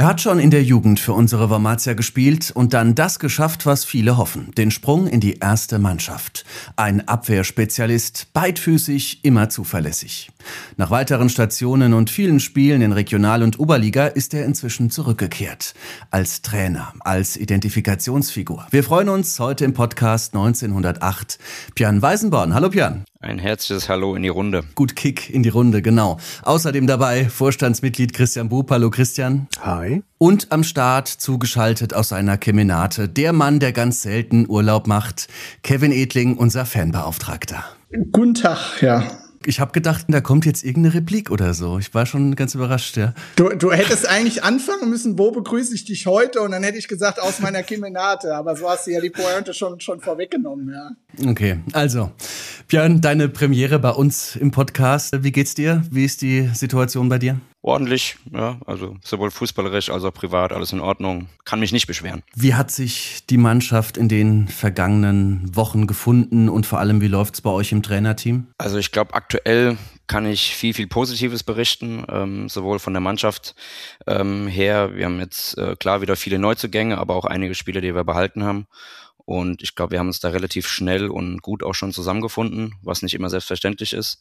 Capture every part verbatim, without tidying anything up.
Hat schon in der Jugend für unsere Wormatia gespielt und dann das geschafft, was viele hoffen. Den Sprung in die erste Mannschaft. Ein Abwehrspezialist, beidfüßig, immer zuverlässig. Nach weiteren Stationen und vielen Spielen in Regional- und Oberliga ist er inzwischen zurückgekehrt. Als Trainer, als Identifikationsfigur. Wir freuen uns heute im Podcast neunzehnhundertacht. Björn Weißenborn. Hallo Björn. Ein herzliches Hallo in die Runde. Gut Kick in die Runde, genau. Außerdem dabei Vorstandsmitglied Christian Bub. Hallo Christian. Hi. Und am Start, zugeschaltet aus seiner Kemenate, der Mann, der ganz selten Urlaub macht, Kevin Edling, unser Fanbeauftragter. Guten Tag, ja. Ich habe gedacht, da kommt jetzt irgendeine Replik oder so. Ich war schon ganz überrascht, ja. Du, du hättest eigentlich anfangen müssen, wo begrüße ich dich heute? Und dann hätte ich gesagt, aus meiner Kemenate. Aber so hast du ja die Pointe schon, schon vorweggenommen, ja. Okay, also, Björn, deine Premiere bei uns im Podcast. Wie geht's dir? Wie ist die Situation bei dir? Ordentlich, ja, also sowohl fußballerisch als auch privat, alles in Ordnung. Kann mich nicht beschweren. Wie hat sich die Mannschaft in den vergangenen Wochen gefunden und vor allem, wie läuft's bei euch im Trainerteam? Also ich glaube, aktuell kann ich viel, viel Positives berichten, ähm, sowohl von der Mannschaft ähm, her. Wir haben jetzt äh, klar wieder viele Neuzugänge, aber auch einige Spieler, die wir behalten haben. Und ich glaube, wir haben uns da relativ schnell und gut auch schon zusammengefunden, was nicht immer selbstverständlich ist.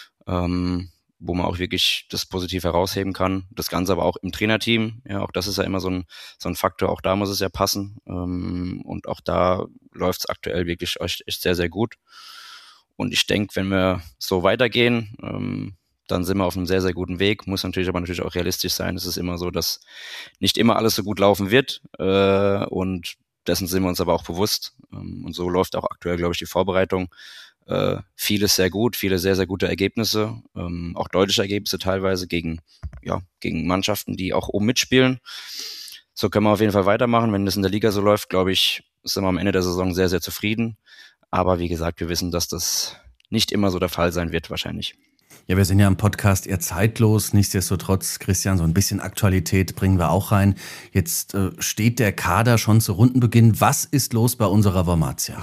Ähm, wo man auch wirklich das positiv herausheben kann. Das Ganze aber auch im Trainerteam, ja, auch das ist ja immer so ein so ein Faktor, auch da muss es ja passen. Ähm, und auch da läuft es aktuell wirklich echt, echt sehr, sehr gut. Und ich denke, wenn wir so weitergehen, ähm, dann sind wir auf einem sehr, sehr guten Weg. Muss natürlich aber natürlich auch realistisch sein. Es ist immer so, dass nicht immer alles so gut laufen wird. Äh, und dessen sind wir uns aber auch bewusst. Ähm, und so läuft auch aktuell, glaube ich, die Vorbereitung. Äh, vieles sehr gut, viele sehr, sehr gute Ergebnisse, ähm, auch deutliche Ergebnisse teilweise gegen, ja, gegen Mannschaften, die auch oben mitspielen. So können wir auf jeden Fall weitermachen. Wenn das in der Liga so läuft, glaube ich, sind wir am Ende der Saison sehr, sehr zufrieden. Aber wie gesagt, wir wissen, dass das nicht immer so der Fall sein wird wahrscheinlich. Ja, wir sind ja im Podcast eher zeitlos. Nichtsdestotrotz, Christian, so ein bisschen Aktualität bringen wir auch rein. Jetzt äh, steht der Kader schon zu Rundenbeginn. Was ist los bei unserer Wormatia?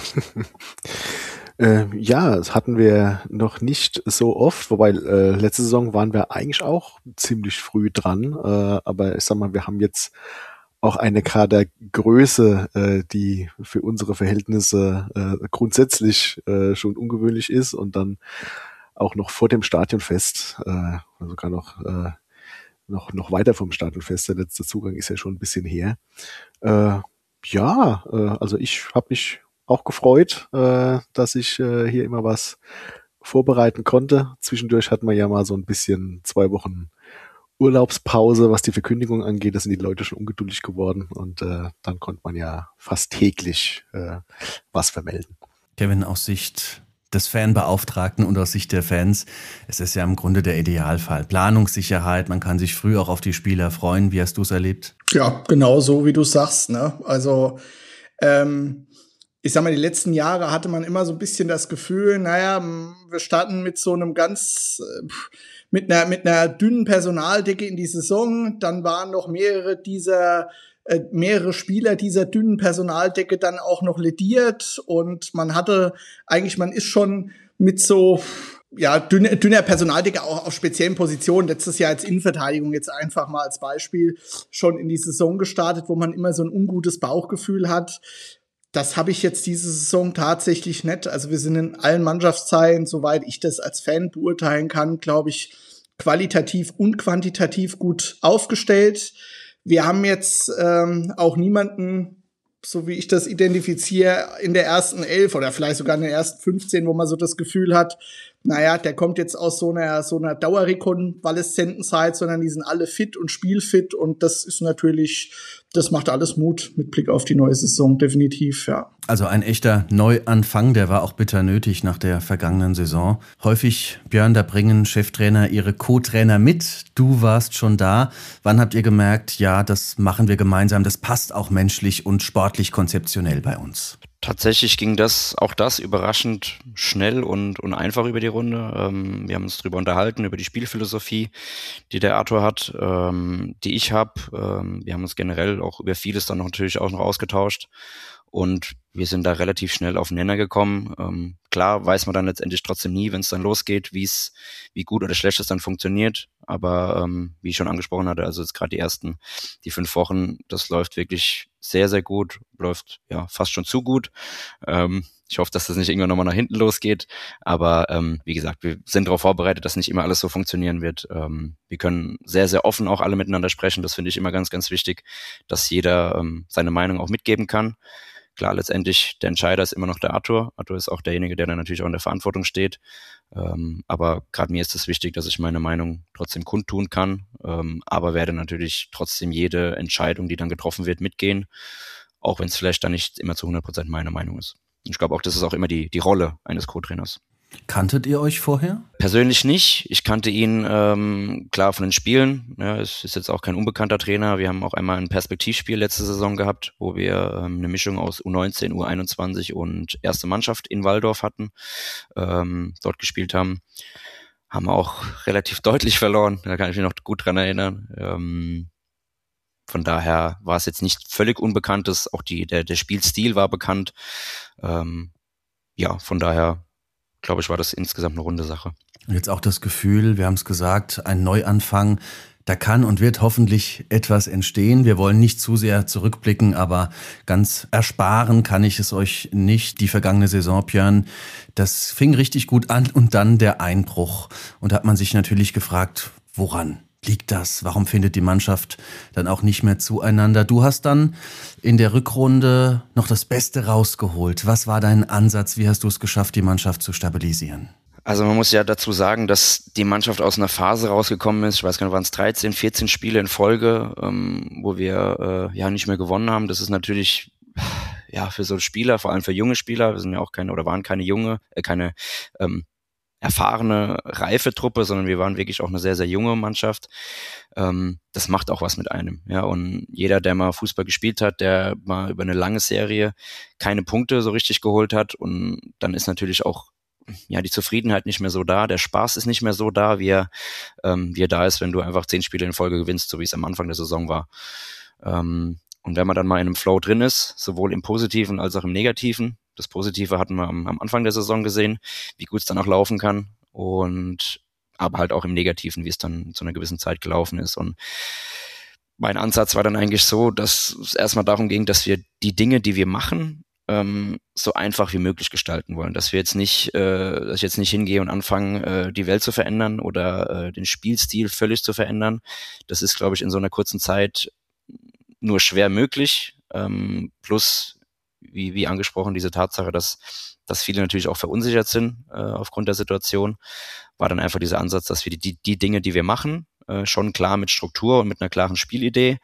Äh, ja, das hatten wir noch nicht so oft, wobei äh, letzte Saison waren wir eigentlich auch ziemlich früh dran, äh, aber ich sag mal, wir haben jetzt auch eine Kadergröße, äh, die für unsere Verhältnisse äh, grundsätzlich äh, schon ungewöhnlich ist und dann auch noch vor dem Stadionfest, äh, oder sogar noch, äh, noch, noch weiter vom Stadionfest, der letzte Zugang ist ja schon ein bisschen her. Äh, ja, äh, also ich habe mich auch gefreut, äh, dass ich äh, hier immer was vorbereiten konnte. Zwischendurch hatten wir ja mal so ein bisschen zwei Wochen Urlaubspause, was die Verkündigung angeht. Da sind die Leute schon ungeduldig geworden und äh, dann konnte man ja fast täglich äh, was vermelden. Kevin, aus Sicht des Fanbeauftragten und aus Sicht der Fans, es ist ja im Grunde der Idealfall. Planungssicherheit, man kann sich früh auch auf die Spieler freuen. Wie hast du es erlebt? Ja, genau so, wie du sagst, ne? Also, ähm, ich sag mal, die letzten Jahre hatte man immer so ein bisschen das Gefühl, naja, wir starten mit so einem ganz, mit einer, mit einer dünnen Personaldecke in die Saison. Dann waren noch mehrere dieser, äh, mehrere Spieler dieser dünnen Personaldecke dann auch noch lediert. Und man hatte eigentlich, man ist schon mit so, ja, dünner, dünner Personaldecke auch auf speziellen Positionen. Letztes Jahr als Innenverteidigung jetzt einfach mal als Beispiel schon in die Saison gestartet, wo man immer so ein ungutes Bauchgefühl hat. Das habe ich jetzt diese Saison tatsächlich nicht. Also wir sind in allen Mannschaftsteilen, soweit ich das als Fan beurteilen kann, glaube ich, qualitativ und quantitativ gut aufgestellt. Wir haben jetzt ähm, auch niemanden, so wie ich das identifiziere, in der ersten Elf oder vielleicht sogar in den ersten fünfzehn, wo man so das Gefühl hat, naja, der kommt jetzt aus so einer so einer Dauerrekonvaleszentenzeit, sondern die sind alle fit und spielfit und das ist natürlich, das macht alles Mut mit Blick auf die neue Saison, definitiv, ja. Also ein echter Neuanfang, der war auch bitter nötig nach der vergangenen Saison. Häufig, Björn, da bringen Cheftrainer ihre Co-Trainer mit. Du warst schon da. Wann habt ihr gemerkt, ja, das machen wir gemeinsam, das passt auch menschlich und sportlich konzeptionell bei uns? Tatsächlich ging das, auch das überraschend schnell und, und einfach über die Runde. Ähm, wir haben uns drüber unterhalten, über die Spielphilosophie, die der Arthur hat, ähm, die ich habe. Ähm, wir haben uns generell auch über vieles dann noch natürlich auch noch ausgetauscht. Und wir sind da relativ schnell auf den Nenner gekommen. Ähm, klar weiß man dann letztendlich trotzdem nie, wenn es dann losgeht, wie es, wie gut oder schlecht es dann funktioniert. Aber ähm, wie ich schon angesprochen hatte, also jetzt gerade die ersten, die fünf Wochen, das läuft wirklich sehr, sehr gut, läuft ja fast schon zu gut. Ähm, ich hoffe, dass das nicht irgendwann nochmal nach hinten losgeht. Aber ähm, wie gesagt, wir sind darauf vorbereitet, dass nicht immer alles so funktionieren wird. Ähm, wir können sehr, sehr offen auch alle miteinander sprechen. Das finde ich immer ganz, ganz wichtig, dass jeder ähm, seine Meinung auch mitgeben kann. Klar, letztendlich der Entscheider ist immer noch der Arthur. Arthur ist auch derjenige, der dann natürlich auch in der Verantwortung steht. Ähm, aber gerade mir ist es wichtig, dass ich meine Meinung trotzdem kundtun kann, ähm, aber werde natürlich trotzdem jede Entscheidung, die dann getroffen wird, mitgehen, auch wenn es vielleicht dann nicht immer zu hundert Prozent meine Meinung ist. Und ich glaube auch, das ist auch immer die, die Rolle eines Co-Trainers. Kanntet ihr euch vorher? Persönlich nicht. Ich kannte ihn ähm, klar von den Spielen. Ja, es ist jetzt auch kein unbekannter Trainer. Wir haben auch einmal ein Perspektivspiel letzte Saison gehabt, wo wir ähm, eine Mischung aus U neunzehn, U einundzwanzig und erste Mannschaft in Walldorf hatten, ähm, dort gespielt haben. Haben auch relativ deutlich verloren. Da kann ich mich noch gut dran erinnern. Ähm, von daher war es jetzt nicht völlig Unbekanntes. Auch die, der, der Spielstil war bekannt. Ähm, ja, von daher glaube ich, war das insgesamt eine runde Sache. Und jetzt auch das Gefühl, wir haben es gesagt, ein Neuanfang, da kann und wird hoffentlich etwas entstehen. Wir wollen nicht zu sehr zurückblicken, aber ganz ersparen kann ich es euch nicht. Die vergangene Saison, Björn, das fing richtig gut an und dann der Einbruch. Und da hat man sich natürlich gefragt, woran liegt das? Warum findet die Mannschaft dann auch nicht mehr zueinander? Du hast dann in der Rückrunde noch das Beste rausgeholt. Was war dein Ansatz? Wie hast du es geschafft, die Mannschaft zu stabilisieren? Also man muss ja dazu sagen, dass die Mannschaft aus einer Phase rausgekommen ist, ich weiß gar nicht, waren es dreizehn, vierzehn Spiele in Folge, ähm, wo wir äh, ja nicht mehr gewonnen haben. Das ist natürlich ja für so Spieler, vor allem für junge Spieler, wir sind ja auch keine oder waren keine junge, äh, keine ähm, erfahrene, reife Truppe, sondern wir waren wirklich auch eine sehr, sehr junge Mannschaft. Ähm, das macht auch was mit einem. Ja, und jeder, der mal Fußball gespielt hat, der mal über eine lange Serie keine Punkte so richtig geholt hat, und dann ist natürlich auch ja die Zufriedenheit nicht mehr so da, der Spaß ist nicht mehr so da, wie er, ähm, wie er da ist, wenn du einfach zehn Spiele in Folge gewinnst, so wie es am Anfang der Saison war. Ähm, und wenn man dann mal in einem Flow drin ist, sowohl im Positiven als auch im Negativen, das Positive hatten wir am, am Anfang der Saison gesehen, wie gut es dann auch laufen kann, und aber halt auch im Negativen, wie es dann zu einer gewissen Zeit gelaufen ist. Und mein Ansatz war dann eigentlich so, dass es erstmal darum ging, dass wir die Dinge, die wir machen, ähm, so einfach wie möglich gestalten wollen. Dass wir jetzt nicht, äh, dass ich jetzt nicht hingehe und anfange, äh, die Welt zu verändern oder äh, den Spielstil völlig zu verändern. Das ist, glaube ich, in so einer kurzen Zeit nur schwer möglich. Ähm, plus Wie, wie angesprochen, diese Tatsache, dass, dass viele natürlich auch verunsichert sind äh, aufgrund der Situation, war dann einfach dieser Ansatz, dass wir die, die, die Dinge, die wir machen, äh, schon klar mit Struktur und mit einer klaren Spielidee,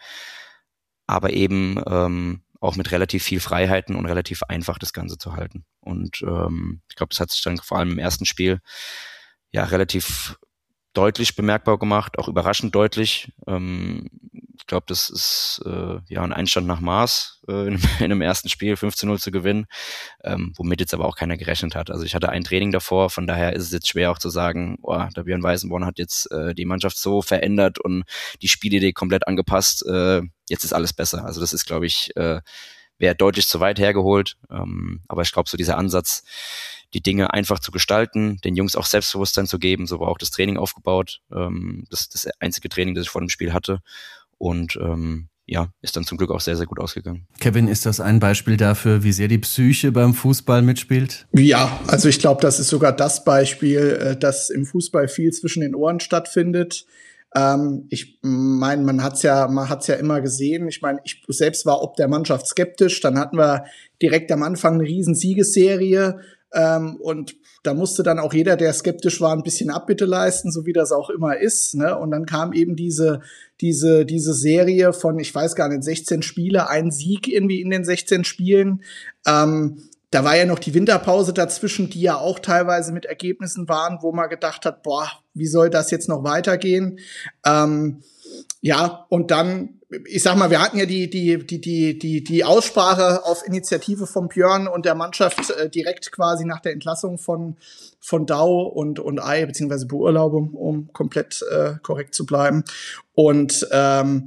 aber eben ähm, auch mit relativ viel Freiheiten und relativ einfach das Ganze zu halten. Und ähm, ich glaube, das hat sich dann vor allem im ersten Spiel ja relativ deutlich bemerkbar gemacht, auch überraschend deutlich. Ähm, ich glaube, das ist äh, ja ein Einstand nach Maß, äh, in, in einem ersten Spiel fünfzehn null zu gewinnen, ähm, womit jetzt aber auch keiner gerechnet hat. Also ich hatte ein Training davor, von daher ist es jetzt schwer auch zu sagen, oh, der Björn Weißenborn hat jetzt äh, die Mannschaft so verändert und die Spielidee komplett angepasst, äh, jetzt ist alles besser. Also das ist, glaube ich, äh, wäre deutlich zu weit hergeholt, ähm, aber ich glaube, so dieser Ansatz, die Dinge einfach zu gestalten, den Jungs auch Selbstbewusstsein zu geben, so war auch das Training aufgebaut, ähm, das das einzige Training, das ich vor dem Spiel hatte, und ähm, ja, ist dann zum Glück auch sehr, sehr gut ausgegangen. Kevin, ist das ein Beispiel dafür, wie sehr die Psyche beim Fußball mitspielt? Ja, also ich glaube, das ist sogar das Beispiel, dass im Fußball viel zwischen den Ohren stattfindet. Ähm, ich meine, man hat's ja, man hat's ja immer gesehen. Ich meine, ich selbst war ob der Mannschaft skeptisch. Dann hatten wir direkt am Anfang eine riesen Siegesserie. Ähm, und da musste dann auch jeder, der skeptisch war, ein bisschen Abbitte leisten, so wie das auch immer ist, ne? Und dann kam eben diese, diese, diese Serie von, ich weiß gar nicht, sechzehn Spiele, ein Sieg irgendwie in den sechzehn Spielen. Ähm, da war ja noch die Winterpause dazwischen, die ja auch teilweise mit Ergebnissen waren, wo man gedacht hat, boah, wie soll das jetzt noch weitergehen? Ähm, ja, und dann, ich sag mal, wir hatten ja die die die die die die Aussprache auf Initiative von Björn und der Mannschaft äh, direkt quasi nach der Entlassung von von Dau und und Ei, beziehungsweise Beurlaubung, um komplett äh, korrekt zu bleiben. Und ähm,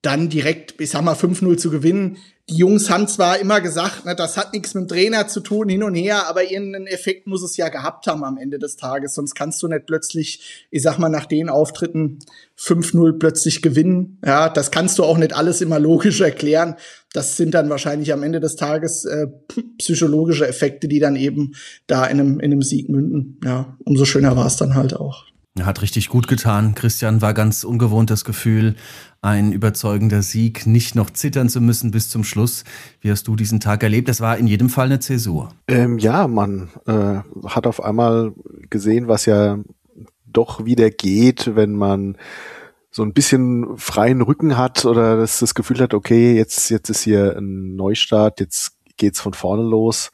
dann direkt, ich sag mal, fünf null zu gewinnen. Die Jungs haben zwar immer gesagt, ne, das hat nichts mit dem Trainer zu tun, hin und her, aber irgendeinen Effekt muss es ja gehabt haben am Ende des Tages. Sonst kannst du nicht plötzlich, ich sag mal, nach den Auftritten fünf null plötzlich gewinnen. Ja, das kannst du auch nicht alles immer logisch erklären. Das sind dann wahrscheinlich am Ende des Tages äh, psychologische Effekte, die dann eben da in einem, in einem Sieg münden. Ja, umso schöner war es dann halt auch. Hat richtig gut getan. Christian, war ganz ungewohntes Gefühl, ein überzeugender Sieg, nicht noch zittern zu müssen bis zum Schluss. Wie hast du diesen Tag erlebt? Das war in jedem Fall eine Zäsur. Ähm, ja, man äh, hat auf einmal gesehen, was ja doch wieder geht, wenn man so ein bisschen freien Rücken hat oder das, das Gefühl hat, okay, jetzt, jetzt ist hier ein Neustart, jetzt geht's von vorne los.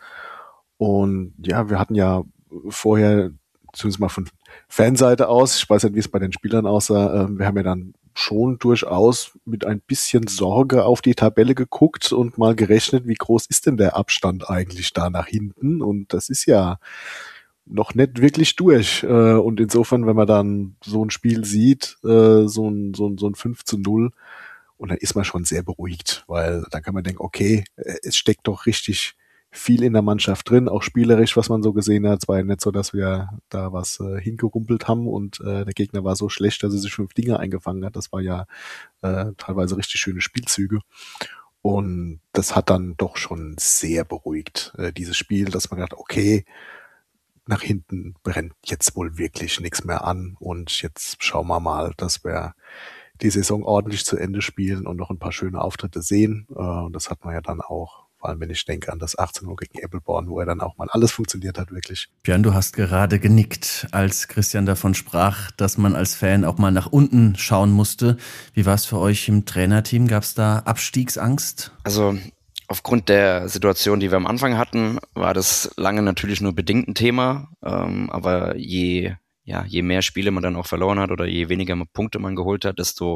Und ja, wir hatten ja vorher, zumindest mal von Fanseite aus, ich weiß nicht, wie es bei den Spielern aussah, äh, wir haben ja dann schon durchaus mit ein bisschen Sorge auf die Tabelle geguckt und mal gerechnet, wie groß ist denn der Abstand eigentlich da nach hinten? Und das ist ja noch nicht wirklich durch. Äh, und insofern, wenn man dann so ein Spiel sieht, äh, so ein, so ein, so ein fünf zu null, und dann ist man schon sehr beruhigt, weil dann kann man denken, okay, es steckt doch richtig viel in der Mannschaft drin, auch spielerisch, was man so gesehen hat. Es war ja nicht so, dass wir da was äh, hingerumpelt haben und äh, der Gegner war so schlecht, dass er sich fünf Dinger eingefangen hat. Das war ja äh, teilweise richtig schöne Spielzüge. Und das hat dann doch schon sehr beruhigt, äh, dieses Spiel, dass man gedacht, okay, nach hinten brennt jetzt wohl wirklich nichts mehr an und jetzt schauen wir mal, dass wir die Saison ordentlich zu Ende spielen und noch ein paar schöne Auftritte sehen. Äh, und das hat man ja dann auch. Vor allem, wenn ich denke an das achtzehn Uhr gegen Eppelborn, wo er dann auch mal alles funktioniert hat, wirklich. Björn, du hast gerade genickt, als Christian davon sprach, dass man als Fan auch mal nach unten schauen musste. Wie war es für euch im Trainerteam? Gab es da Abstiegsangst? Also aufgrund der Situation, die wir am Anfang hatten, war das lange natürlich nur bedingt ein Thema. Ähm, aber je, ja, je mehr Spiele man dann auch verloren hat oder je weniger Punkte man geholt hat, desto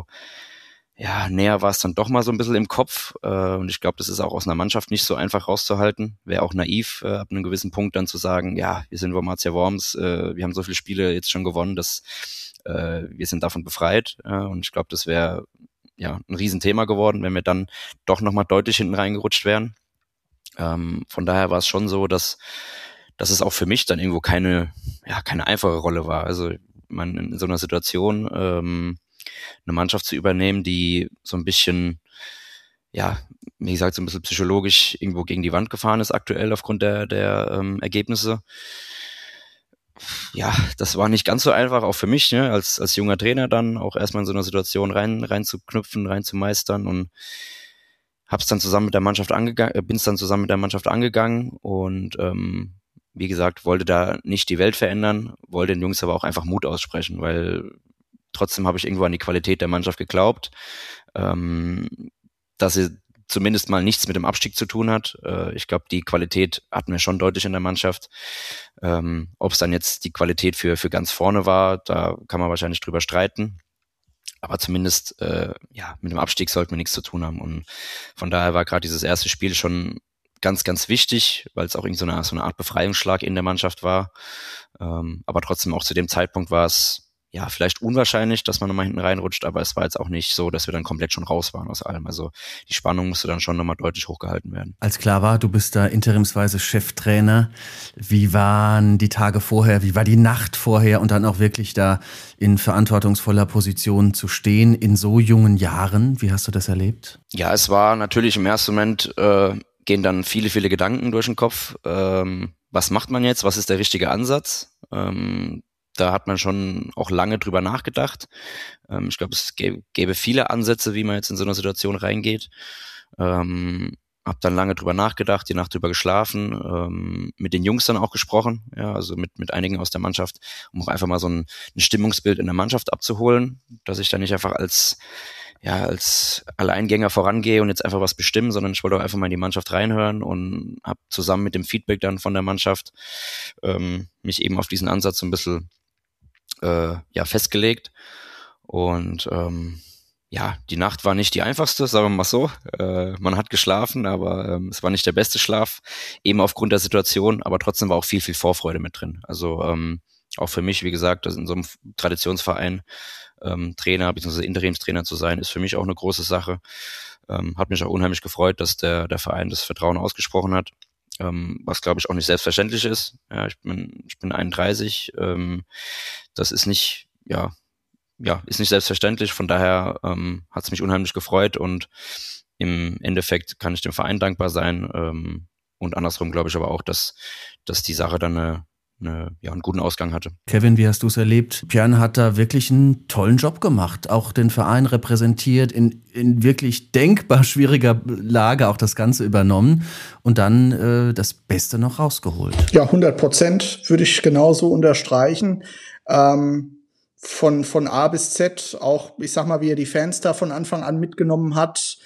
ja, näher war es dann doch mal so ein bisschen im Kopf. Äh, und ich glaube, das ist auch aus einer Mannschaft nicht so einfach rauszuhalten. Wäre auch naiv, äh, ab einem gewissen Punkt dann zu sagen, ja, wir sind Wormatia Worms, äh, wir haben so viele Spiele jetzt schon gewonnen, dass äh, wir sind davon befreit. Äh, und ich glaube, das wäre ja ein Riesenthema geworden, wenn wir dann doch nochmal deutlich hinten reingerutscht wären. Ähm, von daher war es schon so, dass, dass es auch für mich dann irgendwo keine, ja, keine einfache Rolle war. Also man in so einer Situation ähm, eine Mannschaft zu übernehmen, die so ein bisschen, ja, wie gesagt, so ein bisschen psychologisch irgendwo gegen die Wand gefahren ist aktuell aufgrund der, der ähm, Ergebnisse. Ja, das war nicht ganz so einfach, auch für mich, ne, als, als junger Trainer dann auch erstmal in so einer Situation rein, rein zu knüpfen, rein zu meistern und hab's dann zusammen mit der Mannschaft angegangen, bin's dann zusammen mit der Mannschaft angegangen und ähm, wie gesagt, wollte da nicht die Welt verändern, wollte den Jungs aber auch einfach Mut aussprechen, weil trotzdem habe ich irgendwo an die Qualität der Mannschaft geglaubt, ähm, dass sie zumindest mal nichts mit dem Abstieg zu tun hat. Äh, ich glaube, die Qualität hatten wir schon deutlich in der Mannschaft. Ähm, ob es dann jetzt die Qualität für für ganz vorne war, da kann man wahrscheinlich drüber streiten. Aber zumindest äh, ja, mit dem Abstieg sollten wir nichts zu tun haben. Und von daher war gerade dieses erste Spiel schon ganz, ganz wichtig, weil es auch irgendwie so eine, so eine Art Befreiungsschlag in der Mannschaft war. Ähm, aber trotzdem auch zu dem Zeitpunkt war es ja, vielleicht unwahrscheinlich, dass man nochmal hinten reinrutscht, aber es war jetzt auch nicht so, dass wir dann komplett schon raus waren aus allem. Also die Spannung musste dann schon nochmal deutlich hochgehalten werden. Als klar war, du bist da interimsweise Cheftrainer. Wie waren die Tage vorher, wie war die Nacht vorher und dann auch wirklich da in verantwortungsvoller Position zu stehen in so jungen Jahren? Wie hast du das erlebt? Ja, es war natürlich im ersten Moment, äh, gehen dann viele, viele Gedanken durch den Kopf. Ähm, was macht man jetzt? Was ist der richtige Ansatz? Ähm, Da hat man schon auch lange drüber nachgedacht. Ähm, ich glaube, es gäbe, gäbe viele Ansätze, wie man jetzt in so eine Situation reingeht. Ähm, hab dann lange drüber nachgedacht, die Nacht drüber geschlafen, ähm, mit den Jungs dann auch gesprochen, ja, also mit mit einigen aus der Mannschaft, um auch einfach mal so ein, ein Stimmungsbild in der Mannschaft abzuholen, dass ich da nicht einfach als ja als Alleingänger vorangehe und jetzt einfach was bestimmen, sondern ich wollte auch einfach mal in die Mannschaft reinhören und habe zusammen mit dem Feedback dann von der Mannschaft ähm, mich eben auf diesen Ansatz so ein bisschen Äh, ja, festgelegt und ähm, ja, die Nacht war nicht die einfachste, sagen wir mal so. Äh, man hat geschlafen, aber ähm, es war nicht der beste Schlaf, eben aufgrund der Situation, aber trotzdem war auch viel, viel Vorfreude mit drin. Also ähm, auch für mich, wie gesagt, das in so einem Traditionsverein ähm, Trainer bzw. Interimstrainer zu sein, ist für mich auch eine große Sache. Ähm, hat mich auch unheimlich gefreut, dass der, der Verein das Vertrauen ausgesprochen hat, ähm, was glaube ich auch nicht selbstverständlich ist. Ja, ich bin, ich bin einunddreißig, ähm, das ist nicht, ja, ja, ist nicht selbstverständlich, von daher ähm, hat es mich unheimlich gefreut und im Endeffekt kann ich dem Verein dankbar sein, ähm, und andersrum glaube ich aber auch, dass, dass die Sache dann eine, eine, ja, einen guten Ausgang hatte. Kevin, wie hast du es erlebt? Björn hat da wirklich einen tollen Job gemacht, auch den Verein repräsentiert, in, in wirklich denkbar schwieriger Lage auch das Ganze übernommen und dann äh, das Beste noch rausgeholt. Ja, hundert Prozent würde ich genauso unterstreichen. Ähm Von, von A bis Z, auch, ich sag mal, wie er die Fans da von Anfang an mitgenommen hat.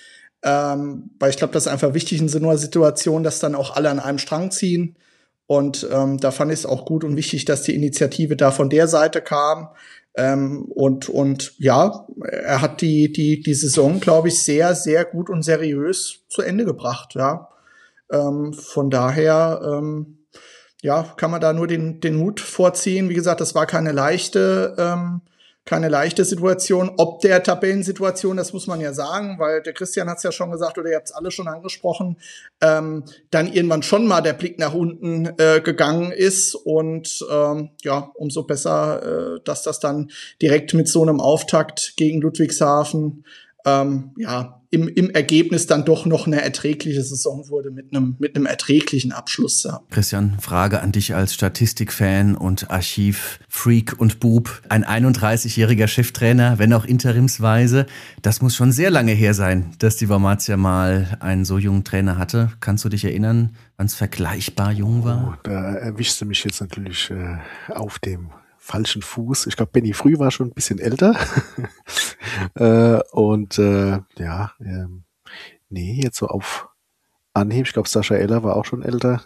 Ähm, weil ich glaube, das ist einfach wichtig in so einer Situation, dass dann auch alle an einem Strang ziehen. Und ähm, da fand ich es auch gut und wichtig, dass die Initiative da von der Seite kam. Ähm, und, und ja, er hat die, die, die Saison, glaube ich, sehr, sehr gut und seriös zu Ende gebracht. Ja, ähm, von daher, ähm, ja, kann man da nur den, den Hut vorziehen. Wie gesagt, das war keine leichte, ähm, keine leichte Situation. Ob der Tabellensituation, das muss man ja sagen, weil der Christian hat es ja schon gesagt, oder ihr habt es alle schon angesprochen, ähm, dann irgendwann schon mal der Blick nach unten äh, gegangen ist. Und ähm, ja, umso besser, äh, dass das dann direkt mit so einem Auftakt gegen Ludwigshafen ähm, ja, im, im Ergebnis dann doch noch eine erträgliche Saison wurde mit einem mit einem erträglichen Abschluss. Ja. Christian, Frage an dich als Statistikfan und Archivfreak und Bub. Ein einunddreißigjähriger Cheftrainer, wenn auch interimsweise. Das muss schon sehr lange her sein, dass die Wormatia mal einen so jungen Trainer hatte. Kannst du dich erinnern, wann es vergleichbar jung war? Oh, da erwischst du mich jetzt natürlich äh, auf dem falschen Fuß. Ich glaube, Benny Früh war schon ein bisschen älter. äh, und äh, ja, ähm, nee, jetzt so auf Anhieb. Ich glaube, Sascha Eller war auch schon älter.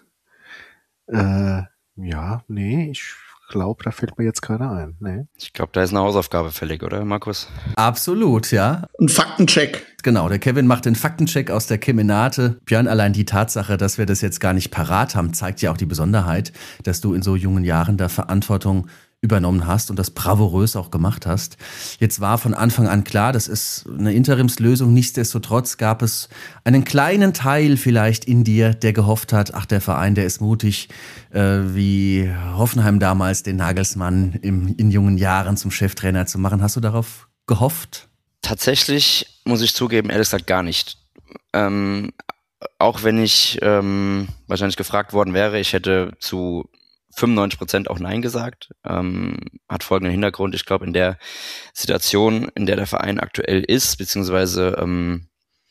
Äh, ja, nee, ich glaube, da fällt mir jetzt keiner ein. Nee. Ich glaube, da ist eine Hausaufgabe fällig, oder, Markus? Absolut, ja. Ein Faktencheck. Genau, der Kevin macht den Faktencheck aus der Kemenate. Björn, allein die Tatsache, dass wir das jetzt gar nicht parat haben, zeigt ja auch die Besonderheit, dass du in so jungen Jahren da Verantwortung übernommen hast und das bravourös auch gemacht hast. Jetzt war von Anfang an klar, das ist eine Interimslösung. Nichtsdestotrotz gab es einen kleinen Teil vielleicht in dir, der gehofft hat, ach, der Verein, der ist mutig, äh, wie Hoffenheim damals den Nagelsmann im, in jungen Jahren zum Cheftrainer zu machen. Hast du darauf gehofft? Tatsächlich muss ich zugeben, ehrlich gesagt gar nicht. Ähm, auch wenn ich ähm, wahrscheinlich gefragt worden wäre, ich hätte zu fünfundneunzig Prozent auch Nein gesagt. Ähm, hat folgenden Hintergrund. Ich glaube, in der Situation, in der der Verein aktuell ist, beziehungsweise ähm,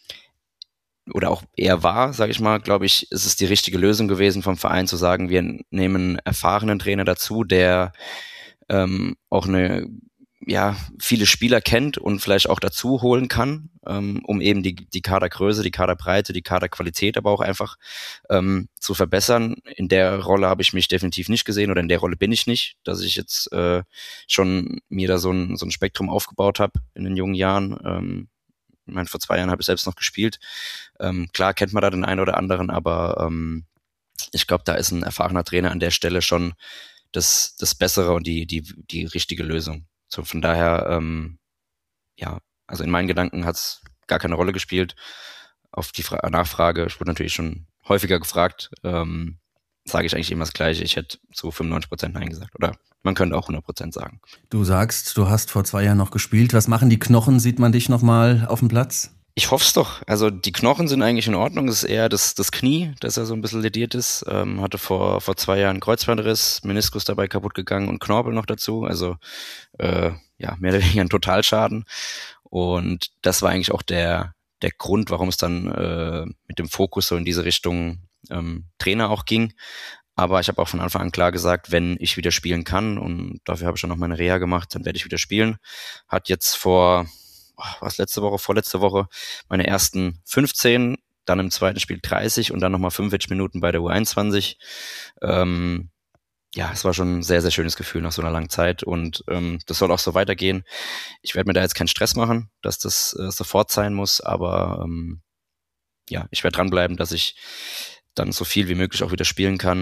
oder auch eher war, sage ich mal, glaube ich, ist es die richtige Lösung gewesen vom Verein zu sagen, wir nehmen einen erfahrenen Trainer dazu, der ähm, auch eine ja, viele Spieler kennt und vielleicht auch dazu holen kann, ähm, um eben die, die Kadergröße, die Kaderbreite, die Kaderqualität aber auch einfach ähm, zu verbessern. In der Rolle habe ich mich definitiv nicht gesehen oder in der Rolle bin ich nicht, dass ich jetzt äh, schon mir da so ein, so ein Spektrum aufgebaut habe in den jungen Jahren. Ähm, ich meine, vor zwei Jahren habe ich selbst noch gespielt. Ähm, klar kennt man da den einen oder anderen, aber ähm, ich glaube, da ist ein erfahrener Trainer an der Stelle schon das, das Bessere und die, die, die richtige Lösung. So, von daher, ähm, ja, also in meinen Gedanken hat es gar keine Rolle gespielt. Auf die Fra- Nachfrage, ich wurde natürlich schon häufiger gefragt, ähm, sage ich eigentlich immer das Gleiche. Ich hätte zu fünfundneunzig Prozent Nein gesagt. Oder man könnte auch hundert Prozent sagen. Du sagst, du hast vor zwei Jahren noch gespielt. Was machen die Knochen? Sieht man dich noch mal auf dem Platz? Ich hoffe es doch. Also die Knochen sind eigentlich in Ordnung. Es ist eher das, das Knie, das ja so ein bisschen lediert ist. Ähm, hatte vor, vor zwei Jahren Kreuzbandriss, Meniskus dabei kaputt gegangen und Knorpel noch dazu. Also äh, ja, mehr oder weniger ein Totalschaden. Und das war eigentlich auch der, der Grund, warum es dann äh, mit dem Fokus so in diese Richtung ähm, Trainer auch ging. Aber ich habe auch von Anfang an klar gesagt, wenn ich wieder spielen kann, und dafür habe ich schon noch meine Reha gemacht, dann werde ich wieder spielen. Hat jetzt vor... was letzte Woche, vorletzte Woche, meine ersten fünfzehn, dann im zweiten Spiel dreißig und dann nochmal fünfundvierzig Minuten bei der U einundzwanzig. Ähm, ja, es war schon ein sehr, sehr schönes Gefühl nach so einer langen Zeit und ähm, das soll auch so weitergehen. Ich werde mir da jetzt keinen Stress machen, dass das äh, sofort sein muss, aber ähm, ja, ich werde dranbleiben, dass ich dann so viel wie möglich auch wieder spielen kann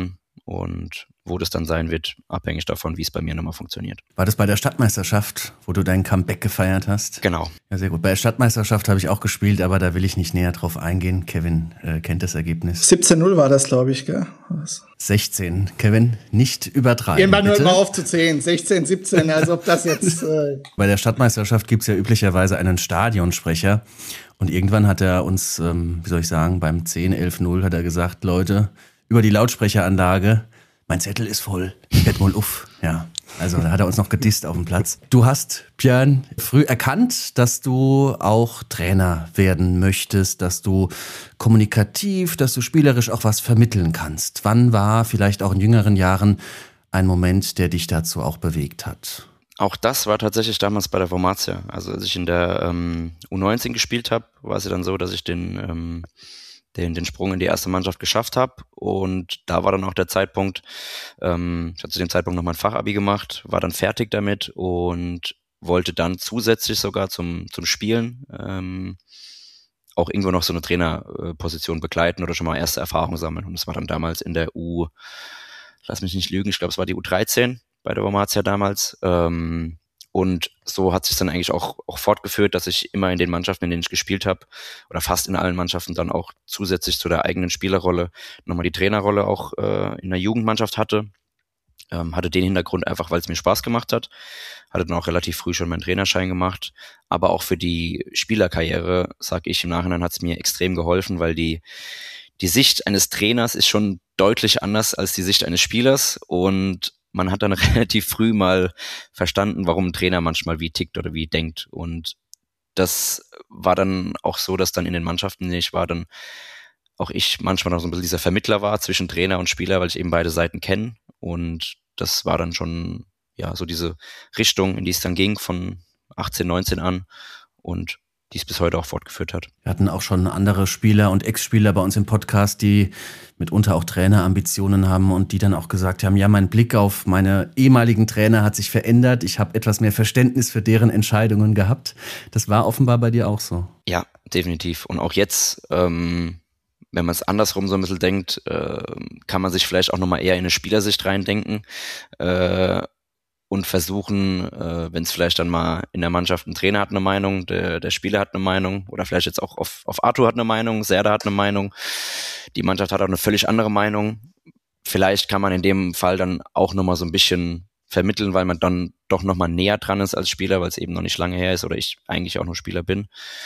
und wo das dann sein wird, abhängig davon, wie es bei mir nochmal funktioniert. War das bei der Stadtmeisterschaft, wo du dein Comeback gefeiert hast? Genau. Ja, sehr gut. Bei der Stadtmeisterschaft habe ich auch gespielt, aber da will ich nicht näher drauf eingehen. Kevin äh, kennt das Ergebnis. siebzehn null war das, glaube ich, gell? Was? sechzehn. Kevin, nicht übertreiben. Irgendwann hört bitte. mal auf zu zählen. sechzehn, siebzehn, als ob das jetzt... Äh Bei der Stadtmeisterschaft gibt es ja üblicherweise einen Stadionsprecher. Und irgendwann hat er uns, ähm, wie soll ich sagen, beim zehn, elf null hat er gesagt, Leute, über die Lautsprecheranlage, mein Zettel ist voll, hört mal auf. Ja, also da hat er uns noch gedisst auf dem Platz. Du hast, Björn, früh erkannt, dass du auch Trainer werden möchtest, dass du kommunikativ, dass du spielerisch auch was vermitteln kannst. Wann war vielleicht auch in jüngeren Jahren ein Moment, der dich dazu auch bewegt hat? Auch das war tatsächlich damals bei der Wormatia. Also als ich in der ähm, U neunzehn gespielt habe, war es ja dann so, dass ich den, ähm, den, den Sprung in die erste Mannschaft geschafft habe. Und da war dann auch der Zeitpunkt, ähm, ich hatte zu dem Zeitpunkt noch mein Fachabi gemacht, war dann fertig damit und wollte dann zusätzlich sogar zum, zum Spielen ähm, auch irgendwo noch so eine Trainerposition begleiten oder schon mal erste Erfahrungen sammeln. Und das war dann damals in der U, lass mich nicht lügen, ich glaube es war die U dreizehn. Bei der Wormatia damals. Ähm, und so hat sich dann eigentlich auch, auch fortgeführt, dass ich immer in den Mannschaften, in denen ich gespielt habe, oder fast in allen Mannschaften dann auch zusätzlich zu der eigenen Spielerrolle nochmal die Trainerrolle auch äh, in der Jugendmannschaft hatte. Ähm, hatte den Hintergrund einfach, weil es mir Spaß gemacht hat. Hatte dann auch relativ früh schon meinen Trainerschein gemacht. Aber auch für die Spielerkarriere, sage ich im Nachhinein, hat es mir extrem geholfen, weil die die Sicht eines Trainers ist schon deutlich anders als die Sicht eines Spielers und man hat dann relativ früh mal verstanden, warum ein Trainer manchmal wie tickt oder wie denkt. Und das war dann auch so, dass dann in den Mannschaften, in denen ich war, dann auch ich manchmal noch so ein bisschen dieser Vermittler war zwischen Trainer und Spieler, weil ich eben beide Seiten kenne. Und das war dann schon, ja, so diese Richtung, in die es dann ging von achtzehn, neunzehn an und die es bis heute auch fortgeführt hat. Wir hatten auch schon andere Spieler und Ex-Spieler bei uns im Podcast, die mitunter auch Trainerambitionen haben und die dann auch gesagt haben, ja, mein Blick auf meine ehemaligen Trainer hat sich verändert. Ich habe etwas mehr Verständnis für deren Entscheidungen gehabt. Das war offenbar bei dir auch so. Ja, definitiv. Und auch jetzt, ähm, wenn man es andersrum so ein bisschen denkt, äh, kann man sich vielleicht auch nochmal eher in eine Spielersicht reindenken. Äh, und versuchen, äh, wenn es vielleicht dann mal in der Mannschaft ein Trainer hat eine Meinung, der, der Spieler hat eine Meinung oder vielleicht jetzt auch auf, auf Arthur hat eine Meinung, Serda hat eine Meinung, die Mannschaft hat auch eine völlig andere Meinung. Vielleicht kann man in dem Fall dann auch nochmal so ein bisschen vermitteln, weil man dann doch nochmal näher dran ist als Spieler, weil es eben noch nicht lange her ist oder ich eigentlich auch nur Spieler bin.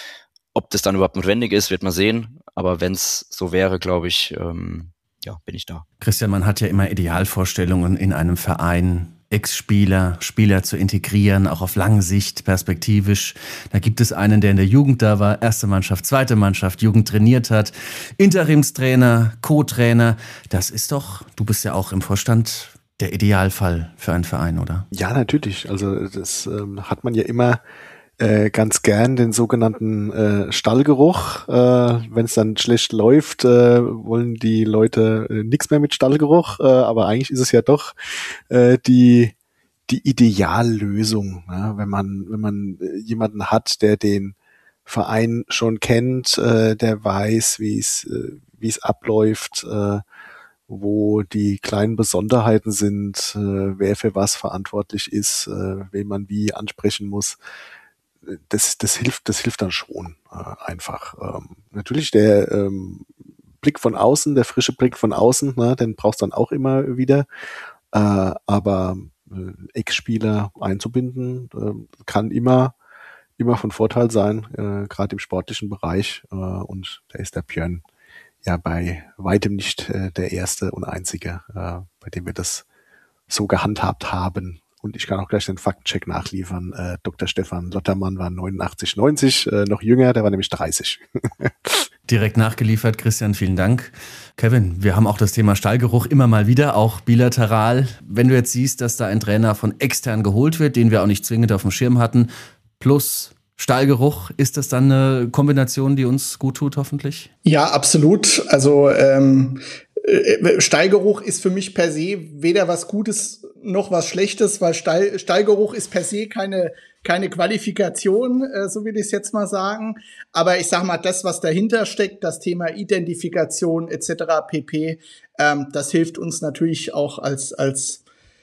Ob das dann überhaupt notwendig ist, wird man sehen, aber wenn es so wäre, glaube ich, ähm, ja, bin ich da. Christian, man hat ja immer Idealvorstellungen in einem Verein, Ex-Spieler, Spieler zu integrieren, auch auf lange Sicht, perspektivisch. Da gibt es einen, der in der Jugend da war, erste Mannschaft, zweite Mannschaft, Jugend trainiert hat, Interimstrainer, Co-Trainer. Das ist doch, du bist ja auch im Vorstand, der Idealfall für einen Verein, oder? Ja, natürlich. Also das ähm, hat man ja immer äh, ganz gern, den sogenannten äh, Stallgeruch. Äh, wenn es dann schlecht läuft, äh, wollen die Leute äh, nichts mehr mit Stallgeruch. Äh, aber eigentlich ist es ja doch äh, die die Ideallösung, ne? wenn man wenn man jemanden hat, der den Verein schon kennt, äh, der weiß, wie es äh, wie es abläuft, äh, wo die kleinen Besonderheiten sind, äh, wer für was verantwortlich ist, äh, wen man wie ansprechen muss. Das, das hilft, das hilft dann schon äh, einfach. Ähm, natürlich der ähm, Blick von außen, der frische Blick von außen, ne, den brauchst du dann auch immer wieder. Äh, aber äh, Ex-Spieler einzubinden, äh, kann immer, immer von Vorteil sein, äh, gerade im sportlichen Bereich. Äh, und da ist der Björn ja bei weitem nicht äh, der erste und einzige, äh, bei dem wir das so gehandhabt haben. Und ich kann auch gleich den Faktencheck nachliefern. Äh, Doktor Stefan Lottermann war neunundachtzig, neunzig, äh, noch jünger, der war nämlich dreißig. Direkt nachgeliefert, Christian, vielen Dank. Kevin, wir haben auch das Thema Stallgeruch immer mal wieder, auch bilateral. Wenn du jetzt siehst, dass da ein Trainer von extern geholt wird, den wir auch nicht zwingend auf dem Schirm hatten, plus Stallgeruch, ist das dann eine Kombination, die uns gut tut, hoffentlich? Ja, absolut. Also ähm, Stallgeruch ist für mich per se weder was Gutes noch was Schlechtes, weil Stall, Stallgeruch ist per se keine, keine Qualifikation, äh, so will ich es jetzt mal sagen. Aber ich sag mal, das, was dahinter steckt, das Thema Identifikation et cetera pp., ähm, das hilft uns natürlich auch als, als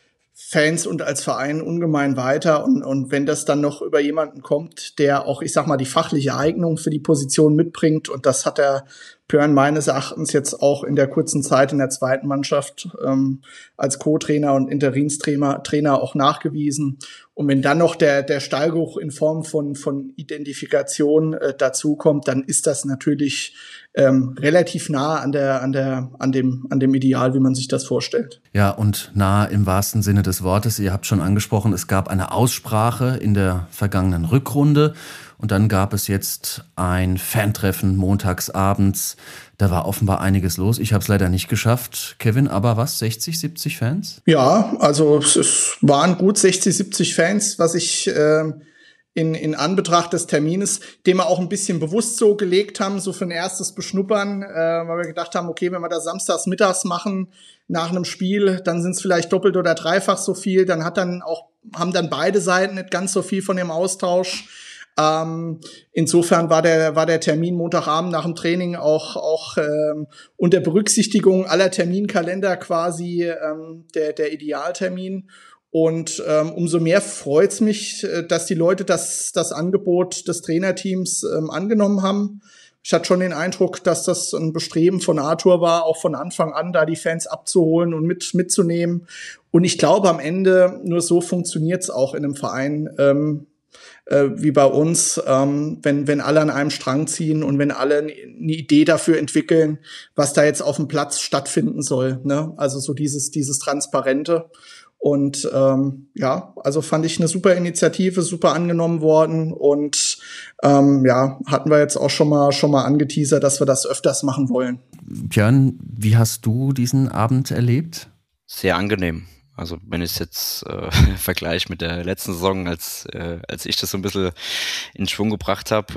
Fans und als Verein ungemein weiter. Und, und wenn das dann noch über jemanden kommt, der auch, ich sag mal, die fachliche Eignung für die Position mitbringt, und das hat der Björn meines Erachtens jetzt auch in der kurzen Zeit in der zweiten Mannschaft ähm, als Co-Trainer und Interimstrainer Trainer auch nachgewiesen. Und wenn dann noch der der Stallgeruch in Form von von Identifikation äh, dazukommt, dann ist das natürlich ähm, relativ nah an der an der an dem an dem Ideal, wie man sich das vorstellt. Ja, und nah im wahrsten Sinne des Wortes. Ihr habt schon angesprochen, es gab eine Aussprache in der vergangenen Rückrunde. Und dann gab es jetzt ein Fantreffen montags abends. Da war offenbar einiges los. Ich habe es leider nicht geschafft. Kevin, aber was? sechzig, siebzig Fans? Ja, also es, es waren gut sechzig, siebzig Fans, was ich äh, in, in Anbetracht des Termines, den wir auch ein bisschen bewusst so gelegt haben, so für ein erstes Beschnuppern, äh, weil wir gedacht haben, okay, wenn wir das samstags mittags machen nach einem Spiel, dann sind es vielleicht doppelt oder dreifach so viel. Dann hat dann auch haben dann beide Seiten nicht ganz so viel von dem Austausch. Ähm, insofern war der war der Termin Montagabend nach dem Training auch auch ähm, unter Berücksichtigung aller Terminkalender quasi ähm, der der Idealtermin. Und ähm, umso mehr freut's mich, dass die Leute das das Angebot des Trainerteams ähm, angenommen haben. Ich hatte schon den Eindruck, dass das ein Bestreben von Arthur war, auch von Anfang an da die Fans abzuholen und mit mitzunehmen. Und ich glaube, am Ende nur so funktioniert's auch in einem Verein. Ähm, Äh, wie bei uns, ähm, wenn wenn alle an einem Strang ziehen und wenn alle eine Idee dafür entwickeln, was da jetzt auf dem Platz stattfinden soll, ne? Also so dieses dieses Transparente. Und ähm, ja, also fand ich eine super Initiative, super angenommen worden. Und ähm, ja, hatten wir jetzt auch schon mal schon mal angeteasert, dass wir das öfters machen wollen. Björn, wie hast du diesen Abend erlebt? Sehr angenehm. Also wenn ich es jetzt äh, vergleiche mit der letzten Saison, als äh, als ich das so ein bisschen in Schwung gebracht habe,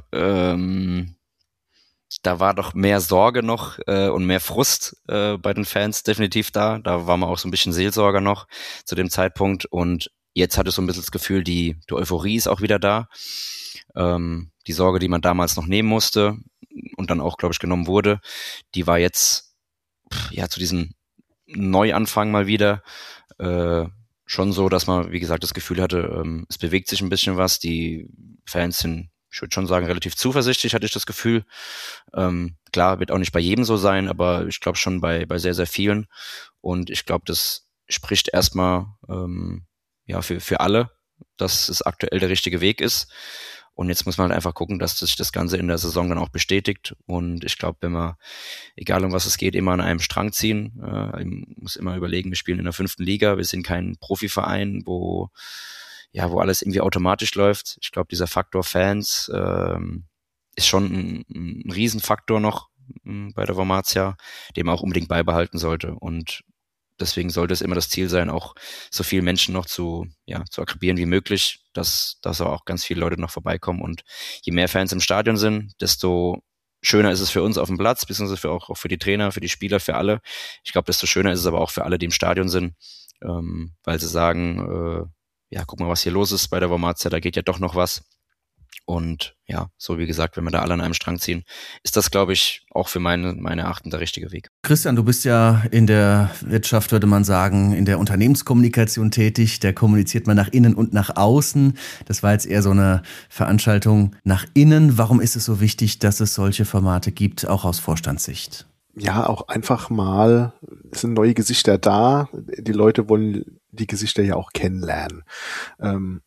ähm, da war doch mehr Sorge noch äh, und mehr Frust äh, bei den Fans definitiv da. Da war man auch so ein bisschen Seelsorger noch zu dem Zeitpunkt. Und jetzt hatte ich so ein bisschen das Gefühl, die, die Euphorie ist auch wieder da. Ähm, die Sorge, die man damals noch nehmen musste und dann auch, glaube ich, genommen wurde, die war jetzt ja zu diesem Neuanfang mal wieder äh, schon so, dass man, wie gesagt, das Gefühl hatte, ähm, es bewegt sich ein bisschen was. Die Fans sind, ich würde schon sagen, relativ zuversichtlich, hatte ich das Gefühl. Ähm, klar, wird auch nicht bei jedem so sein, aber ich glaube schon bei bei sehr, sehr vielen. Und ich glaube, das spricht erstmal ähm, ja für für alle, dass es aktuell der richtige Weg ist. Und jetzt muss man halt einfach gucken, dass sich das Ganze in der Saison dann auch bestätigt. Und ich glaube, wenn wir, egal um was es geht, immer an einem Strang ziehen, äh, ich muss immer überlegen, wir spielen in der fünften Liga, wir sind kein Profiverein, wo ja, wo alles irgendwie automatisch läuft. Ich glaube, dieser Faktor Fans ähm, ist schon ein, ein Riesenfaktor noch m, bei der Wormatia, den man auch unbedingt beibehalten sollte. Und deswegen sollte es immer das Ziel sein, auch so viele Menschen noch zu, ja, zu akquirieren wie möglich, dass, dass auch ganz viele Leute noch vorbeikommen. Und je mehr Fans im Stadion sind, desto schöner ist es für uns auf dem Platz, beziehungsweise für auch, auch für die Trainer, für die Spieler, für alle. Ich glaube, desto schöner ist es aber auch für alle, die im Stadion sind, ähm, weil sie sagen, äh, ja, guck mal, was hier los ist bei der Wormatia, da geht ja doch noch was. Und ja, so wie gesagt, wenn wir da alle an einem Strang ziehen, ist das, glaube ich, auch für meine, meine Erachten der richtige Weg. Christian, du bist ja in der Wirtschaft, würde man sagen, in der Unternehmenskommunikation tätig. Da kommuniziert man nach innen und nach außen. Das war jetzt eher so eine Veranstaltung nach innen. Warum ist es so wichtig, dass es solche Formate gibt, auch aus Vorstandssicht? Ja, auch einfach mal, es sind neue Gesichter da. Die Leute wollen die Gesichter ja auch kennenlernen. Ähm,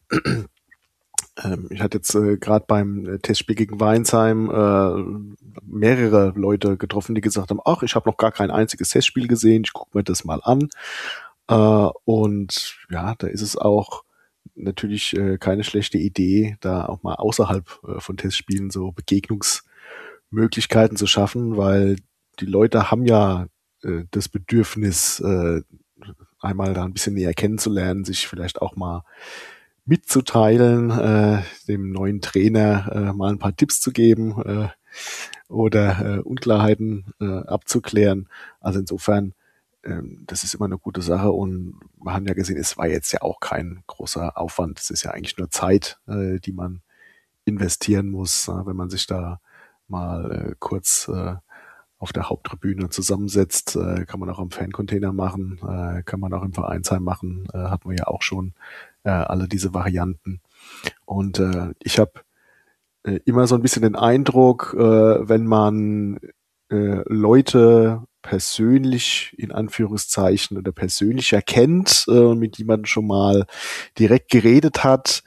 Ich hatte jetzt äh, gerade beim Testspiel gegen Weinsheim äh, mehrere Leute getroffen, die gesagt haben, ach, ich habe noch gar kein einziges Testspiel gesehen, ich gucke mir das mal an. Äh, und ja, da ist es auch natürlich äh, keine schlechte Idee, da auch mal außerhalb äh, von Testspielen so Begegnungsmöglichkeiten zu schaffen, weil die Leute haben ja äh, das Bedürfnis, äh, einmal da ein bisschen näher kennenzulernen, sich vielleicht auch mal mitzuteilen, äh, dem neuen Trainer äh, mal ein paar Tipps zu geben äh, oder äh, Unklarheiten äh, abzuklären. Also insofern ähm, das ist immer eine gute Sache und wir haben ja gesehen, es war jetzt ja auch kein großer Aufwand. Es ist ja eigentlich nur Zeit, äh, die man investieren muss, äh, wenn man sich da mal äh, kurz äh, auf der Haupttribüne zusammensetzt, äh, kann man auch am Fancontainer machen, äh, kann man auch im Vereinsheim machen, äh, hatten wir ja auch schon äh, alle diese Varianten. Und äh, ich habe äh, immer so ein bisschen den Eindruck, äh, wenn man äh, Leute persönlich in Anführungszeichen oder persönlicher kennt äh, und mit jemandem schon mal direkt geredet hat,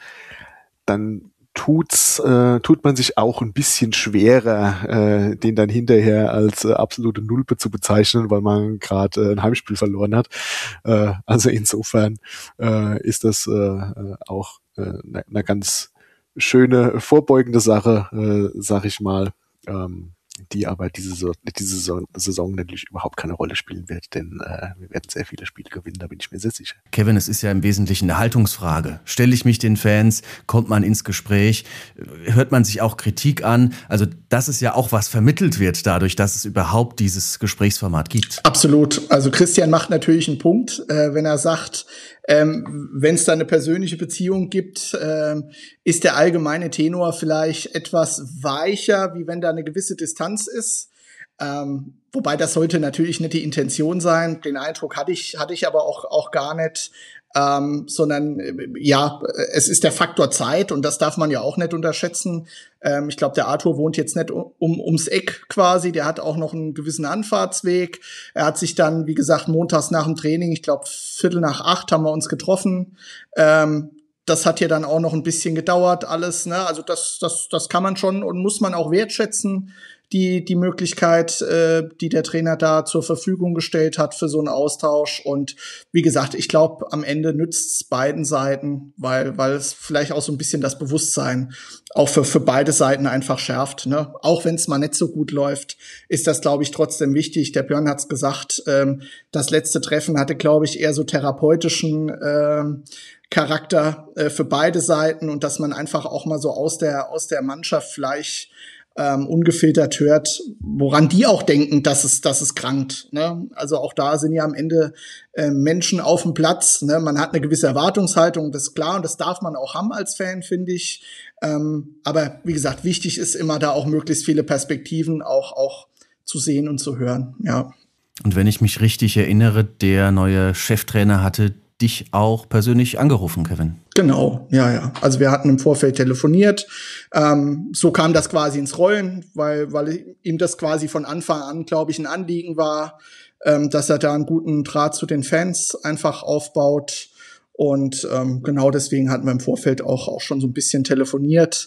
dann tut's, äh, tut man sich auch ein bisschen schwerer, äh, den dann hinterher als äh, absolute Nulpe zu bezeichnen, weil man gerade äh, ein Heimspiel verloren hat. Äh, also insofern äh, ist das äh, auch eine äh, ne ganz schöne vorbeugende Sache, äh, sag ich mal, ähm, die aber diese, so diese Saison, Saison natürlich überhaupt keine Rolle spielen wird, denn äh, wir werden sehr viele Spiele gewinnen, da bin ich mir sehr sicher. Kevin, es ist ja im Wesentlichen eine Haltungsfrage. Stelle ich mich den Fans, kommt man ins Gespräch, hört man sich auch Kritik an? Also das ist ja auch was vermittelt wird dadurch, dass es überhaupt dieses Gesprächsformat gibt. Absolut. Also Christian macht natürlich einen Punkt, äh, wenn er sagt, ähm, wenn es da eine persönliche Beziehung gibt, ähm, ist der allgemeine Tenor vielleicht etwas weicher, wie wenn da eine gewisse Distanz ist. Ähm, wobei das sollte natürlich nicht die Intention sein. Den Eindruck hatte ich, hatte ich aber auch, auch gar nicht. Ähm, sondern äh, ja, es ist der Faktor Zeit und das darf man ja auch nicht unterschätzen. Ähm, ich glaube, der Arthur wohnt jetzt nicht um, ums Eck quasi, der hat auch noch einen gewissen Anfahrtsweg. Er hat sich dann, wie gesagt, montags nach dem Training, ich glaube Viertel nach acht haben wir uns getroffen. Ähm, das hat ja dann auch noch ein bisschen gedauert, alles, ne? Also das, das, das kann man schon und muss man auch wertschätzen. Die, die Möglichkeit, äh, die der Trainer da zur Verfügung gestellt hat für so einen Austausch. Und wie gesagt, ich glaube, am Ende nützt es beiden Seiten, weil, weil es vielleicht auch so ein bisschen das Bewusstsein auch für, für beide Seiten einfach schärft, ne? Auch wenn es mal nicht so gut läuft, ist das, glaube ich, trotzdem wichtig. Der Björn hat's gesagt, ähm, das letzte Treffen hatte, glaube ich, eher so therapeutischen ähm, Charakter äh, für beide Seiten und dass man einfach auch mal so aus der, aus der Mannschaft vielleicht Ähm, ungefiltert hört, woran die auch denken, dass es, dass es krankt. Ne? Also auch da sind ja am Ende äh, Menschen auf dem Platz. Ne? Man hat eine gewisse Erwartungshaltung, das ist klar und das darf man auch haben als Fan, finde ich. Ähm, aber wie gesagt, wichtig ist immer da auch möglichst viele Perspektiven auch, auch zu sehen und zu hören. Ja. Und wenn ich mich richtig erinnere, der neue Cheftrainer hatte dich auch persönlich angerufen, Kevin. Genau, ja, ja. Also wir hatten im Vorfeld telefoniert. Ähm, so kam das quasi ins Rollen, weil, weil ihm das quasi von Anfang an, glaube ich, ein Anliegen war, ähm, dass er da einen guten Draht zu den Fans einfach aufbaut. Und ähm, genau deswegen hatten wir im Vorfeld auch, auch schon so ein bisschen telefoniert.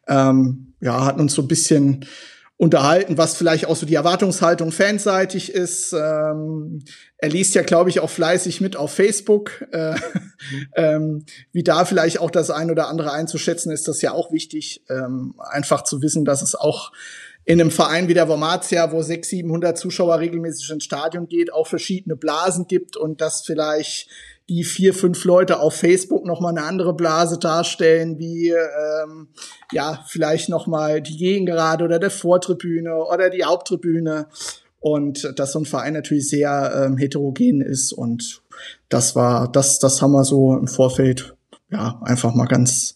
Ähm, ja, hatten uns so ein bisschen unterhalten, was vielleicht auch so die Erwartungshaltung fanseitig ist. Ähm, er liest ja, glaube ich, auch fleißig mit auf Facebook. Äh, ähm, wie da vielleicht auch das ein oder andere einzuschätzen, ist das ja auch wichtig, ähm, einfach zu wissen, dass es auch in einem Verein wie der Wormatia, wo sechshundert, siebenhundert Zuschauer regelmäßig ins Stadion geht, auch verschiedene Blasen gibt und dass vielleicht die vier, fünf Leute auf Facebook noch mal eine andere Blase darstellen, wie ähm, ja vielleicht noch mal die Gegengerade oder der Vortribüne oder die Haupttribüne und dass so ein Verein natürlich sehr ähm, heterogen ist und das war das das haben wir so im Vorfeld ja einfach mal ganz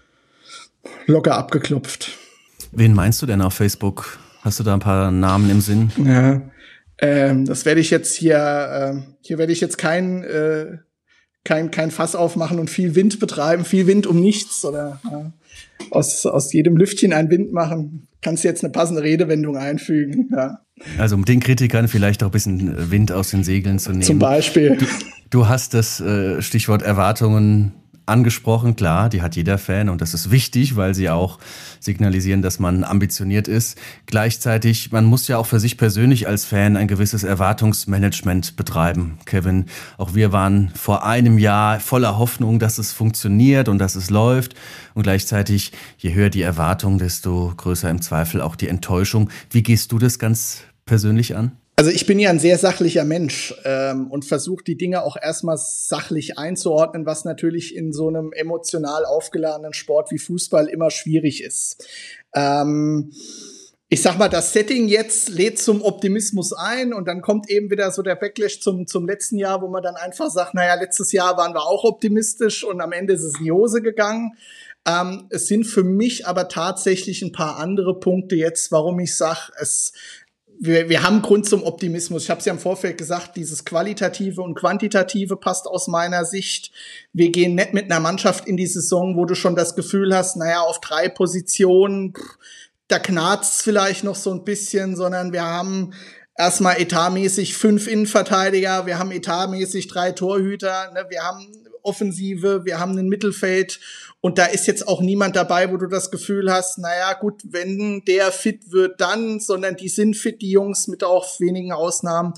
locker abgeklopft. Wen meinst du denn auf Facebook? Hast du da ein paar Namen im Sinn? Ja, ähm, das werde ich jetzt hier äh, hier werde ich jetzt kein äh, kein kein Fass aufmachen und viel Wind betreiben, viel Wind um nichts oder ja, aus aus jedem Lüftchen einen Wind machen. Kannst jetzt eine passende Redewendung einfügen, ja. Also um den Kritikern vielleicht auch ein bisschen Wind aus den Segeln zu nehmen. Zum Beispiel. Du, du hast das äh, Stichwort Erwartungen angesprochen, klar, die hat jeder Fan und das ist wichtig, weil sie auch signalisieren, dass man ambitioniert ist. Gleichzeitig, man muss ja auch für sich persönlich als Fan ein gewisses Erwartungsmanagement betreiben. Kevin, auch wir waren vor einem Jahr voller Hoffnung, dass es funktioniert und dass es läuft und gleichzeitig, je höher die Erwartung, desto größer im Zweifel auch die Enttäuschung. Wie gehst du das ganz persönlich an? Also ich bin ja ein sehr sachlicher Mensch ähm, und versuche die Dinge auch erstmal sachlich einzuordnen, was natürlich in so einem emotional aufgeladenen Sport wie Fußball immer schwierig ist. Ähm, ich sag mal, das Setting jetzt lädt zum Optimismus ein und dann kommt eben wieder so der Backlash zum, zum letzten Jahr, wo man dann einfach sagt, naja, letztes Jahr waren wir auch optimistisch und am Ende ist es in die Hose gegangen. Ähm, es sind für mich aber tatsächlich ein paar andere Punkte jetzt, warum ich sage, es Wir, wir haben Grund zum Optimismus. Ich habe es ja im Vorfeld gesagt, dieses Qualitative und Quantitative passt aus meiner Sicht. Wir gehen nicht mit einer Mannschaft in die Saison, wo du schon das Gefühl hast, naja, auf drei Positionen, pff, da knarzt vielleicht noch so ein bisschen, sondern wir haben erstmal etatmäßig fünf Innenverteidiger, wir haben etatmäßig drei Torhüter, ne, wir haben Offensive, wir haben ein Mittelfeld und da ist jetzt auch niemand dabei, wo du das Gefühl hast, naja gut, wenn der fit wird, dann, sondern die sind fit, die Jungs, mit auch wenigen Ausnahmen.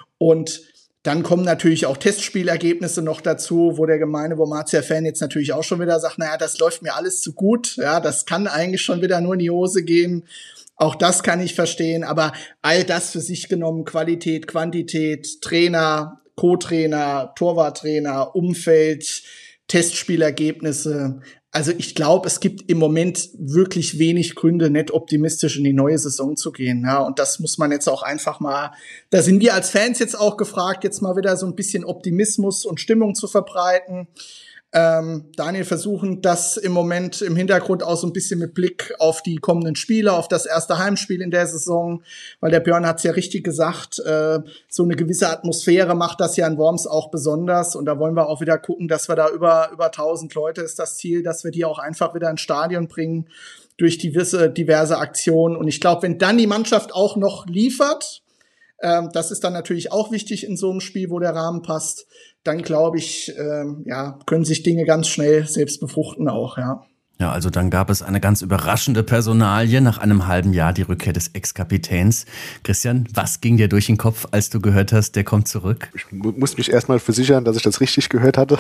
Und dann kommen natürlich auch Testspielergebnisse noch dazu, wo der gemeine Wormatia-Fan jetzt natürlich auch schon wieder sagt, naja, das läuft mir alles zu gut, ja, das kann eigentlich schon wieder nur in die Hose gehen. Auch das kann ich verstehen, aber all das für sich genommen, Qualität, Quantität, Trainer, Co-Trainer, Torwarttrainer, Umfeld, Testspielergebnisse. Also ich glaube, es gibt im Moment wirklich wenig Gründe, nicht optimistisch in die neue Saison zu gehen. Ja, und das muss man jetzt auch einfach mal, da sind wir als Fans jetzt auch gefragt, jetzt mal wieder so ein bisschen Optimismus und Stimmung zu verbreiten. Ähm, Daniel versuchen das im Moment im Hintergrund auch so ein bisschen mit Blick auf die kommenden Spiele, auf das erste Heimspiel in der Saison, weil der Björn hat es ja richtig gesagt, äh, so eine gewisse Atmosphäre macht das ja in Worms auch besonders und da wollen wir auch wieder gucken, dass wir da über über tausend Leute ist das Ziel, dass wir die auch einfach wieder ins Stadion bringen durch diverse, diverse Aktionen und ich glaube, wenn dann die Mannschaft auch noch liefert, ähm, das ist dann natürlich auch wichtig in so einem Spiel, wo der Rahmen passt, dann glaube ich, ähm, ja, können sich Dinge ganz schnell selbst befruchten auch, ja. Ja, also dann gab es eine ganz überraschende Personalie, nach einem halben Jahr die Rückkehr des Ex-Kapitäns. Christian, was ging dir durch den Kopf, als du gehört hast, der kommt zurück? Ich muss mich erstmal versichern, dass ich das richtig gehört hatte.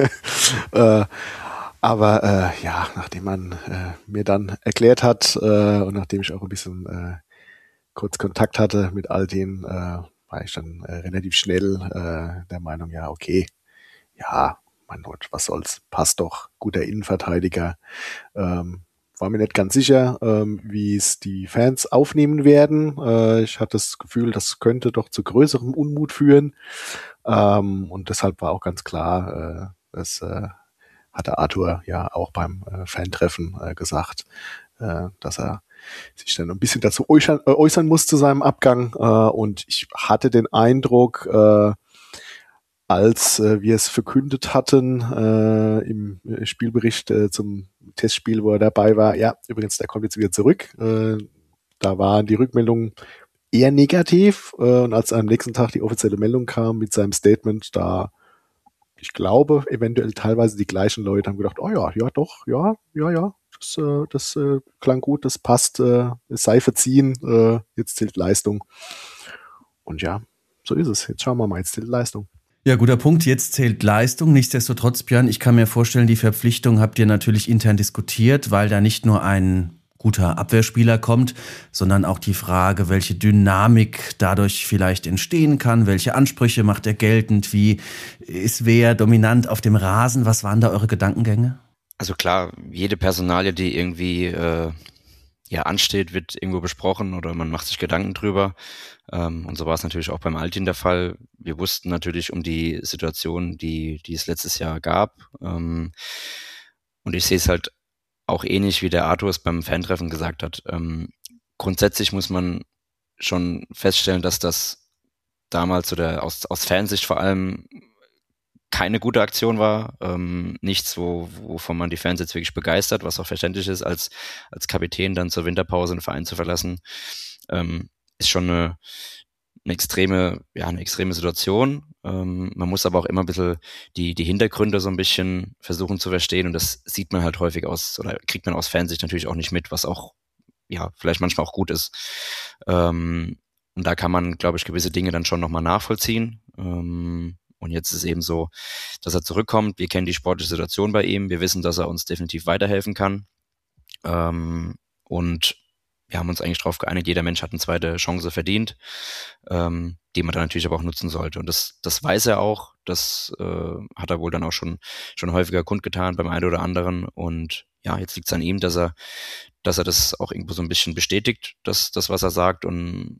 äh, aber äh, ja, nachdem man äh, mir dann erklärt hat äh, und nachdem ich auch ein bisschen äh, kurz Kontakt hatte mit all denen, äh, war ich dann äh, relativ schnell äh, der Meinung, ja, okay, ja, mein Gott, was soll's, passt doch, guter Innenverteidiger. Ähm, war mir nicht ganz sicher, ähm, wie es die Fans aufnehmen werden. Äh, ich hatte das Gefühl, das könnte doch zu größerem Unmut führen. Ähm, und deshalb war auch ganz klar, äh, das äh, hatte Arthur ja auch beim äh, Fantreffen äh, gesagt, äh, dass er sich dann ein bisschen dazu äußern, äh, äußern muss zu seinem Abgang. Äh, und ich hatte den Eindruck, äh, als äh, wir es verkündet hatten äh, im Spielbericht äh, zum Testspiel, wo er dabei war, ja, übrigens, der kommt jetzt wieder zurück. Äh, da waren die Rückmeldungen eher negativ. Äh, und als am nächsten Tag die offizielle Meldung kam mit seinem Statement, da ich glaube, eventuell teilweise die gleichen Leute haben gedacht, oh ja, ja doch, ja, ja, ja, das, äh, das äh, klang gut, das passt, äh, es sei verziehen, äh, jetzt zählt Leistung. Und ja, so ist es. Jetzt schauen wir mal, jetzt zählt Leistung. Ja, guter Punkt. Jetzt zählt Leistung. Nichtsdestotrotz, Björn, ich kann mir vorstellen, die Verpflichtung habt ihr natürlich intern diskutiert, weil da nicht nur ein guter Abwehrspieler kommt, sondern auch die Frage, welche Dynamik dadurch vielleicht entstehen kann, welche Ansprüche macht er geltend, wie ist wer dominant auf dem Rasen, was waren da eure Gedankengänge? Also klar, jede Personalie, die irgendwie äh, ja ansteht, wird irgendwo besprochen oder man macht sich Gedanken drüber. Ähm, und so war es natürlich auch beim Altin der Fall. Wir wussten natürlich um die Situation, die, die es letztes Jahr gab. Ähm, und ich sehe es halt auch ähnlich, wie der Arthur es beim Fantreffen gesagt hat. Ähm, grundsätzlich muss man schon feststellen, dass das damals oder aus, aus Fansicht vor allem keine gute Aktion war. Ähm, nichts, wo, wovon man die Fans jetzt wirklich begeistert, was auch verständlich ist, als, als Kapitän dann zur Winterpause den Verein zu verlassen. Ähm, ist schon eine, eine extreme, ja, eine extreme Situation. Ähm, man muss aber auch immer ein bisschen die, die Hintergründe so ein bisschen versuchen zu verstehen und das sieht man halt häufig aus, oder kriegt man aus Fansicht natürlich auch nicht mit, was auch, ja, vielleicht manchmal auch gut ist. Ähm, und da kann man, glaube ich, gewisse Dinge dann schon nochmal nachvollziehen. Ähm, und jetzt ist es eben so, dass er zurückkommt. Wir kennen die sportliche Situation bei ihm. Wir wissen, dass er uns definitiv weiterhelfen kann. Ähm, und wir haben uns eigentlich darauf geeinigt, jeder Mensch hat eine zweite Chance verdient, ähm, die man dann natürlich aber auch nutzen sollte. Und das, das weiß er auch. Das äh, hat er wohl dann auch schon, schon häufiger kundgetan beim einen oder anderen. Und ja, jetzt liegt es an ihm, dass er, dass er das auch irgendwo so ein bisschen bestätigt, das, das was er sagt, und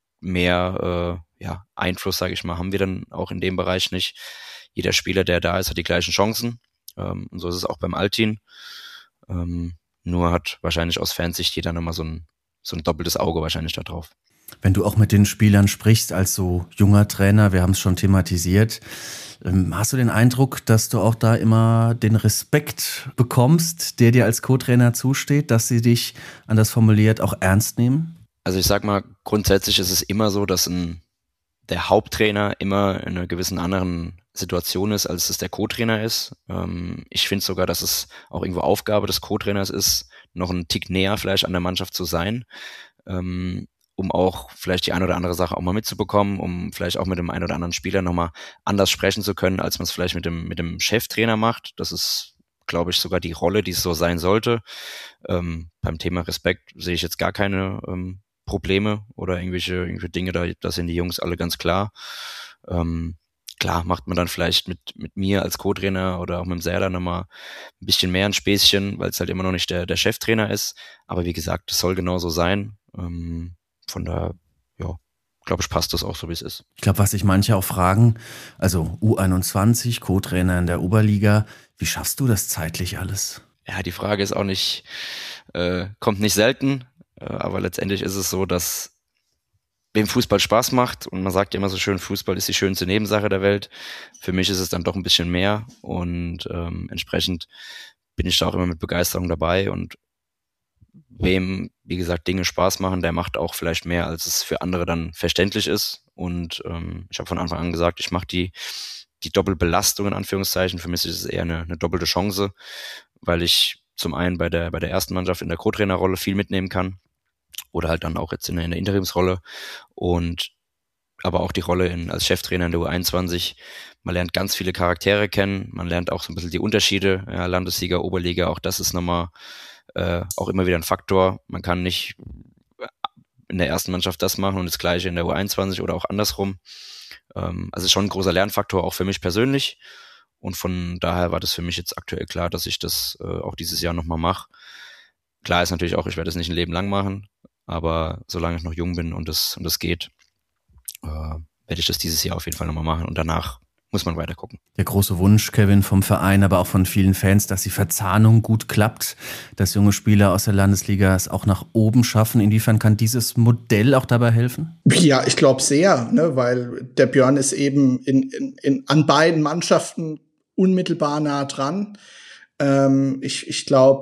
mehr äh, ja, Einfluss, sage ich mal, haben wir dann auch in dem Bereich nicht. Jeder Spieler, der da ist, hat die gleichen Chancen. Ähm, und so ist es auch beim Altin. Ähm, nur hat wahrscheinlich aus Fansicht jeder nochmal so ein, so ein doppeltes Auge wahrscheinlich da drauf. Wenn du auch mit den Spielern sprichst als so junger Trainer, wir haben es schon thematisiert, hast du den Eindruck, dass du auch da immer den Respekt bekommst, der dir als Co-Trainer zusteht, dass sie dich, anders formuliert, auch ernst nehmen? Also ich sag mal, grundsätzlich ist es immer so, dass ein, der Haupttrainer immer in einer gewissen anderen Situation ist, als es der Co-Trainer ist. Ähm, ich finde sogar, dass es auch irgendwo Aufgabe des Co-Trainers ist, noch einen Tick näher vielleicht an der Mannschaft zu sein, ähm, um auch vielleicht die eine oder andere Sache auch mal mitzubekommen, um vielleicht auch mit dem einen oder anderen Spieler nochmal anders sprechen zu können, als man es vielleicht mit dem, mit dem Cheftrainer macht. Das ist, glaube ich, sogar die Rolle, die es so sein sollte. Ähm, beim Thema Respekt sehe ich jetzt gar keine ähm, Probleme oder irgendwelche, irgendwelche Dinge, da, da sind die Jungs alle ganz klar. Ähm, klar macht man dann vielleicht mit, mit mir als Co-Trainer oder auch mit dem Serdar nochmal ein bisschen mehr ein Späßchen, weil es halt immer noch nicht der, der Cheftrainer ist. Aber wie gesagt, das soll genauso sein. Ähm, von daher, ja, glaube ich, passt das auch so, wie es ist. Ich glaube, was sich manche auch fragen, also U einundzwanzig, Co-Trainer in der Oberliga, wie schaffst du das zeitlich alles? Ja, die Frage ist auch nicht, äh, kommt nicht selten, äh, aber letztendlich ist es so, dass wem Fußball Spaß macht, und man sagt ja immer so schön, Fußball ist die schönste Nebensache der Welt. Für mich ist es dann doch ein bisschen mehr, und ähm, entsprechend bin ich da auch immer mit Begeisterung dabei, und wem, wie gesagt, Dinge Spaß machen, der macht auch vielleicht mehr, als es für andere dann verständlich ist. Und ähm, ich habe von Anfang an gesagt, ich mache die, die Doppelbelastung in Anführungszeichen. Für mich ist es eher eine, eine doppelte Chance, weil ich zum einen bei der, bei der ersten Mannschaft in der Co-Trainerrolle viel mitnehmen kann, oder halt dann auch jetzt in der, in der Interimsrolle, und aber auch die Rolle in, als Cheftrainer in der U einundzwanzig. Man lernt ganz viele Charaktere kennen, man lernt auch so ein bisschen die Unterschiede, ja, Landesliga, Oberliga, auch das ist nochmal äh, auch immer wieder ein Faktor. Man kann nicht in der ersten Mannschaft das machen und das Gleiche in der U einundzwanzig oder auch andersrum. Ähm, also schon ein großer Lernfaktor, auch für mich persönlich, und von daher war das für mich jetzt aktuell klar, dass ich das äh, auch dieses Jahr nochmal mache. Klar ist natürlich auch, ich werde das nicht ein Leben lang machen, aber solange ich noch jung bin und das, und das geht, äh, werde ich das dieses Jahr auf jeden Fall nochmal machen, und danach muss man weiter gucken. Der große Wunsch, Kevin, vom Verein, aber auch von vielen Fans, dass die Verzahnung gut klappt, dass junge Spieler aus der Landesliga es auch nach oben schaffen. Inwiefern kann dieses Modell auch dabei helfen? Ja, ich glaube sehr, ne, weil der Björn ist eben in, in, in, an beiden Mannschaften unmittelbar nah dran. Ähm, ich ich glaube,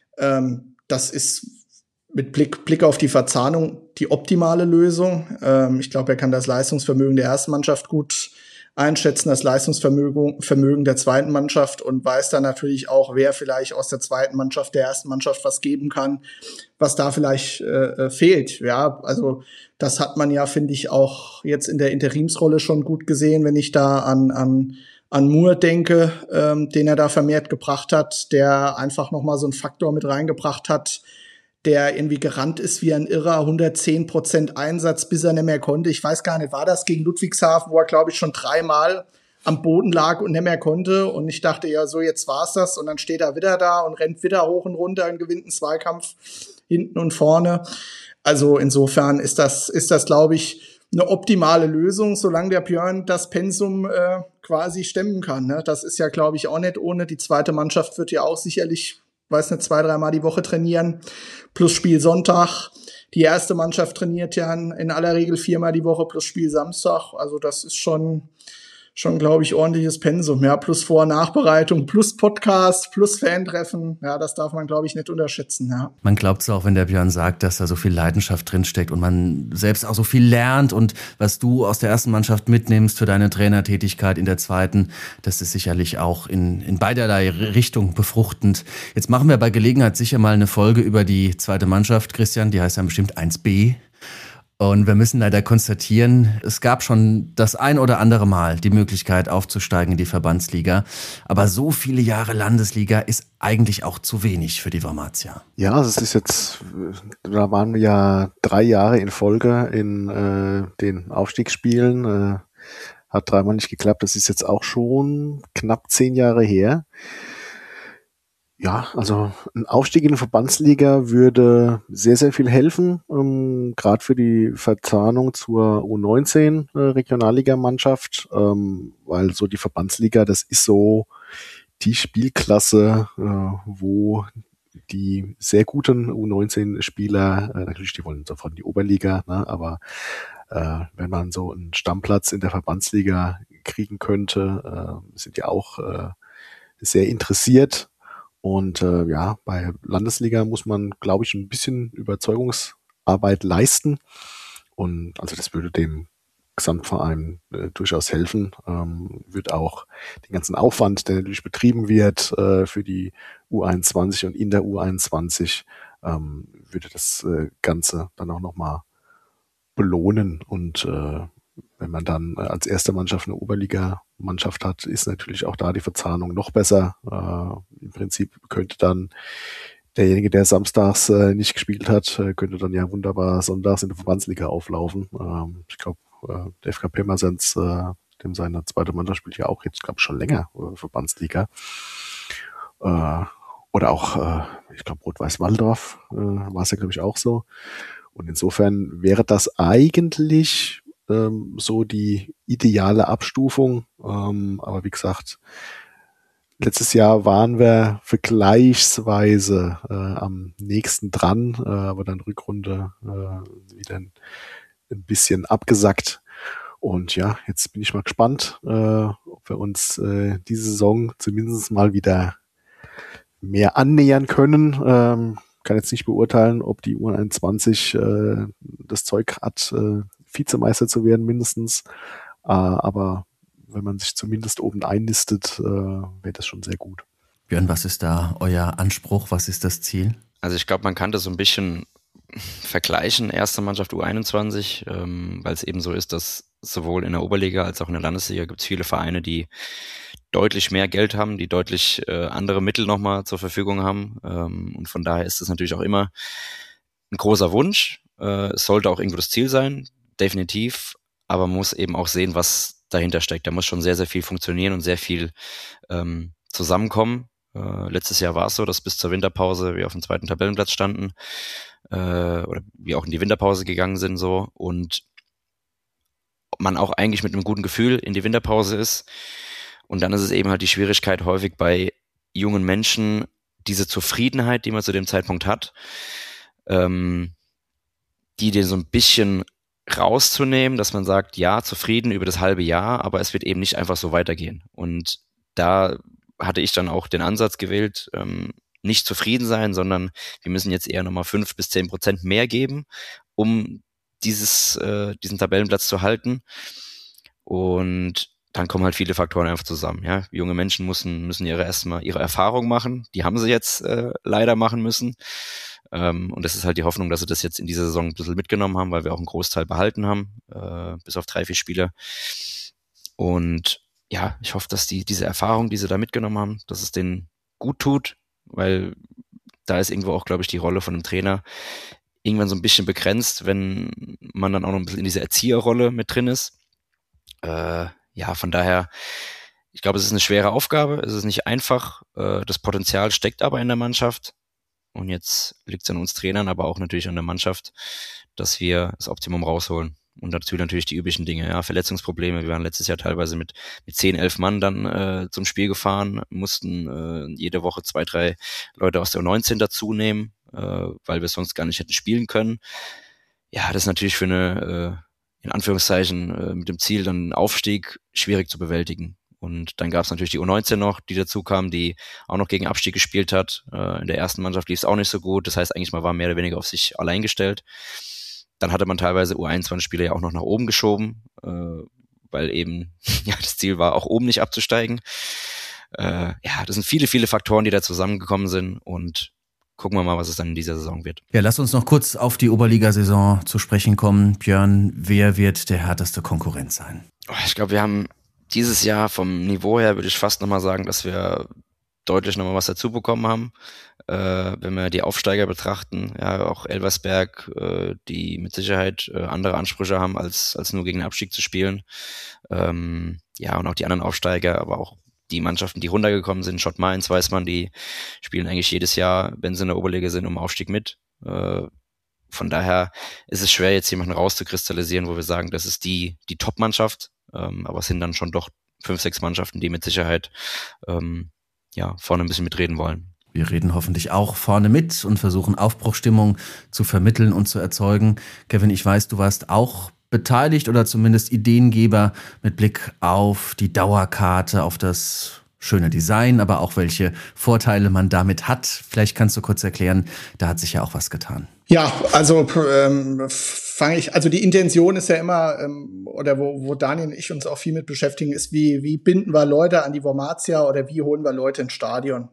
ähm, das ist mit Blick, Blick auf die Verzahnung die optimale Lösung. Ähm, ich glaube, er kann das Leistungsvermögen der ersten Mannschaft gut einschätzen, das Leistungsvermögen Vermögen der zweiten Mannschaft, und weiß dann natürlich auch, wer vielleicht aus der zweiten Mannschaft der ersten Mannschaft was geben kann, was da vielleicht äh, fehlt. Ja, also das hat man ja, finde ich, auch jetzt in der Interimsrolle schon gut gesehen, wenn ich da an an an Moore denke, ähm, den er da vermehrt gebracht hat, der einfach noch mal so einen Faktor mit reingebracht hat, der irgendwie gerannt ist wie ein Irrer, hundertzehn Prozent Einsatz, bis er nicht mehr konnte. Ich weiß gar nicht, war das gegen Ludwigshafen, wo er, glaube ich, schon dreimal am Boden lag und nicht mehr konnte. Und ich dachte, ja, so, jetzt war's das. Und dann steht er wieder da und rennt wieder hoch und runter und gewinnt einen Zweikampf hinten und vorne. Also insofern ist das, ist das, glaube ich, eine optimale Lösung, solange der Björn das Pensum äh, quasi stemmen kann. Ne? Das ist ja, glaube ich, auch nicht ohne. Die zweite Mannschaft wird ja auch sicherlich, weiß nicht, zwei, dreimal die Woche trainieren, plus Spiel Sonntag. Die erste Mannschaft trainiert ja in aller Regel viermal die Woche plus Spiel Samstag. Also das ist schon, schon, glaube ich, ordentliches Pensum. Ja, plus Vor- und Nachbereitung, plus Podcast, plus Fan-Treffen. Ja, das darf man, glaube ich, nicht unterschätzen. Ja. Man glaubt es auch, wenn der Björn sagt, dass da so viel Leidenschaft drinsteckt und man selbst auch so viel lernt, und was du aus der ersten Mannschaft mitnimmst für deine Trainertätigkeit in der zweiten, das ist sicherlich auch in, in beiderlei Richtung befruchtend. Jetzt machen wir bei Gelegenheit sicher mal eine Folge über die zweite Mannschaft, Christian, die heißt dann bestimmt eins b. Und wir müssen leider konstatieren, es gab schon das ein oder andere Mal die Möglichkeit aufzusteigen in die Verbandsliga. Aber so viele Jahre Landesliga ist eigentlich auch zu wenig für die Wormatia. Ja, es ist jetzt, da waren wir ja drei Jahre in Folge in äh, den Aufstiegsspielen. Äh, hat dreimal nicht geklappt. Das ist jetzt auch schon knapp zehn Jahre her. Ja, also ein Aufstieg in die Verbandsliga würde sehr, sehr viel helfen, ähm, gerade für die Verzahnung zur U neunzehn äh, Regionalligamannschaft, ähm, weil so die Verbandsliga, das ist so die Spielklasse, äh, wo die sehr guten U neunzehn Spieler, äh, natürlich, die wollen sofort in die Oberliga, ne, aber äh, wenn man so einen Stammplatz in der Verbandsliga kriegen könnte, äh, sind die auch äh, sehr interessiert. Und äh, ja, bei Landesliga muss man, glaube ich, ein bisschen Überzeugungsarbeit leisten. Und also das würde dem Gesamtverein äh, durchaus helfen. Ähm, wird auch den ganzen Aufwand, der natürlich betrieben wird äh, für die U einundzwanzig und in der U einundzwanzig, ähm, würde das äh, Ganze dann auch nochmal belohnen. Und äh, wenn man dann äh, als erste Mannschaft eine Oberliga-Mannschaft hat, ist natürlich auch da die Verzahnung noch besser. Äh, Im Prinzip könnte dann derjenige, der samstags äh, nicht gespielt hat, äh, könnte dann ja wunderbar sonntags in der Verbandsliga auflaufen. Ähm, ich glaube, äh, der F K Pirmasens, äh, dem seine zweite Mannschaft spielt ja auch jetzt, glaube ich, schon länger äh, Verbandsliga. Äh, oder auch, äh, ich glaube, Rot-Weiß-Walldorf äh, war es ja, glaube ich, auch so. Und insofern wäre das eigentlich ähm, so die ideale Abstufung. Ähm, aber wie gesagt, letztes Jahr waren wir vergleichsweise äh, am nächsten dran, äh, aber dann Rückrunde äh, wieder ein, ein bisschen abgesackt. Und ja, jetzt bin ich mal gespannt, äh, ob wir uns äh, diese Saison zumindest mal wieder mehr annähern können. Ähm, kann jetzt nicht beurteilen, ob die U einundzwanzig äh, das Zeug hat, äh, Vizemeister zu werden mindestens. Äh, aber wenn man sich zumindest oben einlistet, äh, wäre das schon sehr gut. Björn, was ist da euer Anspruch? Was ist das Ziel? Also ich glaube, man kann das so ein bisschen vergleichen, erste Mannschaft U einundzwanzig, ähm, weil es eben so ist, dass sowohl in der Oberliga als auch in der Landesliga gibt es viele Vereine, die deutlich mehr Geld haben, die deutlich äh, andere Mittel nochmal zur Verfügung haben. Ähm, und von daher ist es natürlich auch immer ein großer Wunsch. Äh, es sollte auch irgendwo das Ziel sein, definitiv. Aber man muss eben auch sehen, was dahinter steckt. Da muss schon sehr, sehr viel funktionieren und sehr viel ähm, zusammenkommen. Äh, letztes Jahr war es so, dass bis zur Winterpause wir auf dem zweiten Tabellenplatz standen äh, oder wir auch in die Winterpause gegangen sind so und man auch eigentlich mit einem guten Gefühl in die Winterpause ist. Und dann ist es eben halt die Schwierigkeit häufig bei jungen Menschen, diese Zufriedenheit, die man zu dem Zeitpunkt hat, ähm, die dir so ein bisschen rauszunehmen, dass man sagt, ja, zufrieden über das halbe Jahr, aber es wird eben nicht einfach so weitergehen. Und da hatte ich dann auch den Ansatz gewählt, ähm, nicht zufrieden sein, sondern wir müssen jetzt eher nochmal fünf bis zehn Prozent mehr geben, um dieses, äh, diesen Tabellenplatz zu halten. Und dann kommen halt viele Faktoren einfach zusammen. Ja, junge Menschen müssen müssen ihre erstmal ihre Erfahrung machen. Die haben sie jetzt äh, leider machen müssen. Ähm, und das ist halt die Hoffnung, dass sie das jetzt in dieser Saison ein bisschen mitgenommen haben, weil wir auch einen Großteil behalten haben, äh, bis auf drei, vier Spieler. Und ja, ich hoffe, dass die diese Erfahrung, die sie da mitgenommen haben, dass es denen gut tut, weil da ist irgendwo auch, glaube ich, die Rolle von einem Trainer irgendwann so ein bisschen begrenzt, wenn man dann auch noch ein bisschen in dieser Erzieherrolle mit drin ist. Äh, ja, von daher, ich glaube, es ist eine schwere Aufgabe, es ist nicht einfach, äh, das Potenzial steckt aber in der Mannschaft und jetzt liegt es an uns Trainern, aber auch natürlich an der Mannschaft, dass wir das Optimum rausholen. Und dazu natürlich die üblichen Dinge, ja, Verletzungsprobleme. Wir waren letztes Jahr teilweise mit mit zehn, elf Mann dann äh, zum Spiel gefahren, mussten äh, jede Woche zwei, drei Leute aus der U neunzehn dazu nehmen, äh, weil wir sonst gar nicht hätten spielen können. Ja, das ist natürlich für eine, äh, in Anführungszeichen, äh, mit dem Ziel dann Aufstieg schwierig zu bewältigen. Und dann gab es natürlich die U neunzehn noch, die dazu kam, die auch noch gegen Abstieg gespielt hat. Äh, in der ersten Mannschaft lief es auch nicht so gut. Das heißt, eigentlich mal war mehr oder weniger auf sich allein gestellt. Dann hatte man teilweise U einundzwanzig-Spieler ja auch noch nach oben geschoben, äh, weil eben ja das Ziel war, auch oben nicht abzusteigen. Äh, ja, das sind viele, viele Faktoren, die da zusammengekommen sind und gucken wir mal, was es dann in dieser Saison wird. Ja, lass uns noch kurz auf die Oberligasaison zu sprechen kommen. Björn, wer wird der härteste Konkurrent sein? Oh, ich glaube, wir haben dieses Jahr vom Niveau her, würde ich fast nochmal sagen, dass wir deutlich nochmal was dazu bekommen haben. Äh, wenn wir die Aufsteiger betrachten, ja, auch Elversberg, äh, die mit Sicherheit äh, andere Ansprüche haben, als als nur gegen den Abstieg zu spielen. Ähm, ja, und auch die anderen Aufsteiger, aber auch die Mannschaften, die runtergekommen sind, Schott Mainz, weiß man, die spielen eigentlich jedes Jahr, wenn sie in der Oberliga sind, um Aufstieg mit. Äh, von daher ist es schwer, jetzt jemanden rauszukristallisieren, wo wir sagen, das ist die, die Top-Mannschaft. Ähm, aber es sind dann schon doch fünf, sechs Mannschaften, die mit Sicherheit ähm, ja, vorne ein bisschen mitreden wollen. Wir reden hoffentlich auch vorne mit und versuchen Aufbruchstimmung zu vermitteln und zu erzeugen. Kevin, ich weiß, du warst auch beteiligt oder zumindest Ideengeber mit Blick auf die Dauerkarte, auf das schöne Design, aber auch welche Vorteile man damit hat. Vielleicht kannst du kurz erklären, da hat sich ja auch was getan. Ja, also ähm, fange ich, also die Intention ist ja immer, ähm, oder wo, wo Daniel und ich uns auch viel mit beschäftigen, ist, wie, wie binden wir Leute an die Wormatia oder wie holen wir Leute ins Stadion?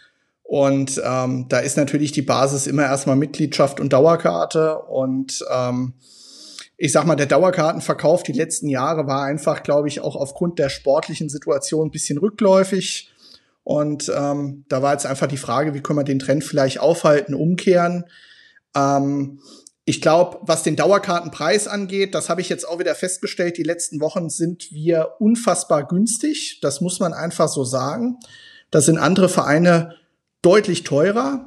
Und ähm, da ist natürlich die Basis immer erstmal Mitgliedschaft und Dauerkarte. Und ähm, ich sag mal, der Dauerkartenverkauf die letzten Jahre war einfach, glaube ich, auch aufgrund der sportlichen Situation ein bisschen rückläufig. Und ähm, da war jetzt einfach die Frage, wie können wir den Trend vielleicht aufhalten, umkehren. Ähm, ich glaube, was den Dauerkartenpreis angeht, das habe ich jetzt auch wieder festgestellt, die letzten Wochen sind wir unfassbar günstig. Das muss man einfach so sagen. Das sind andere Vereine deutlich teurer.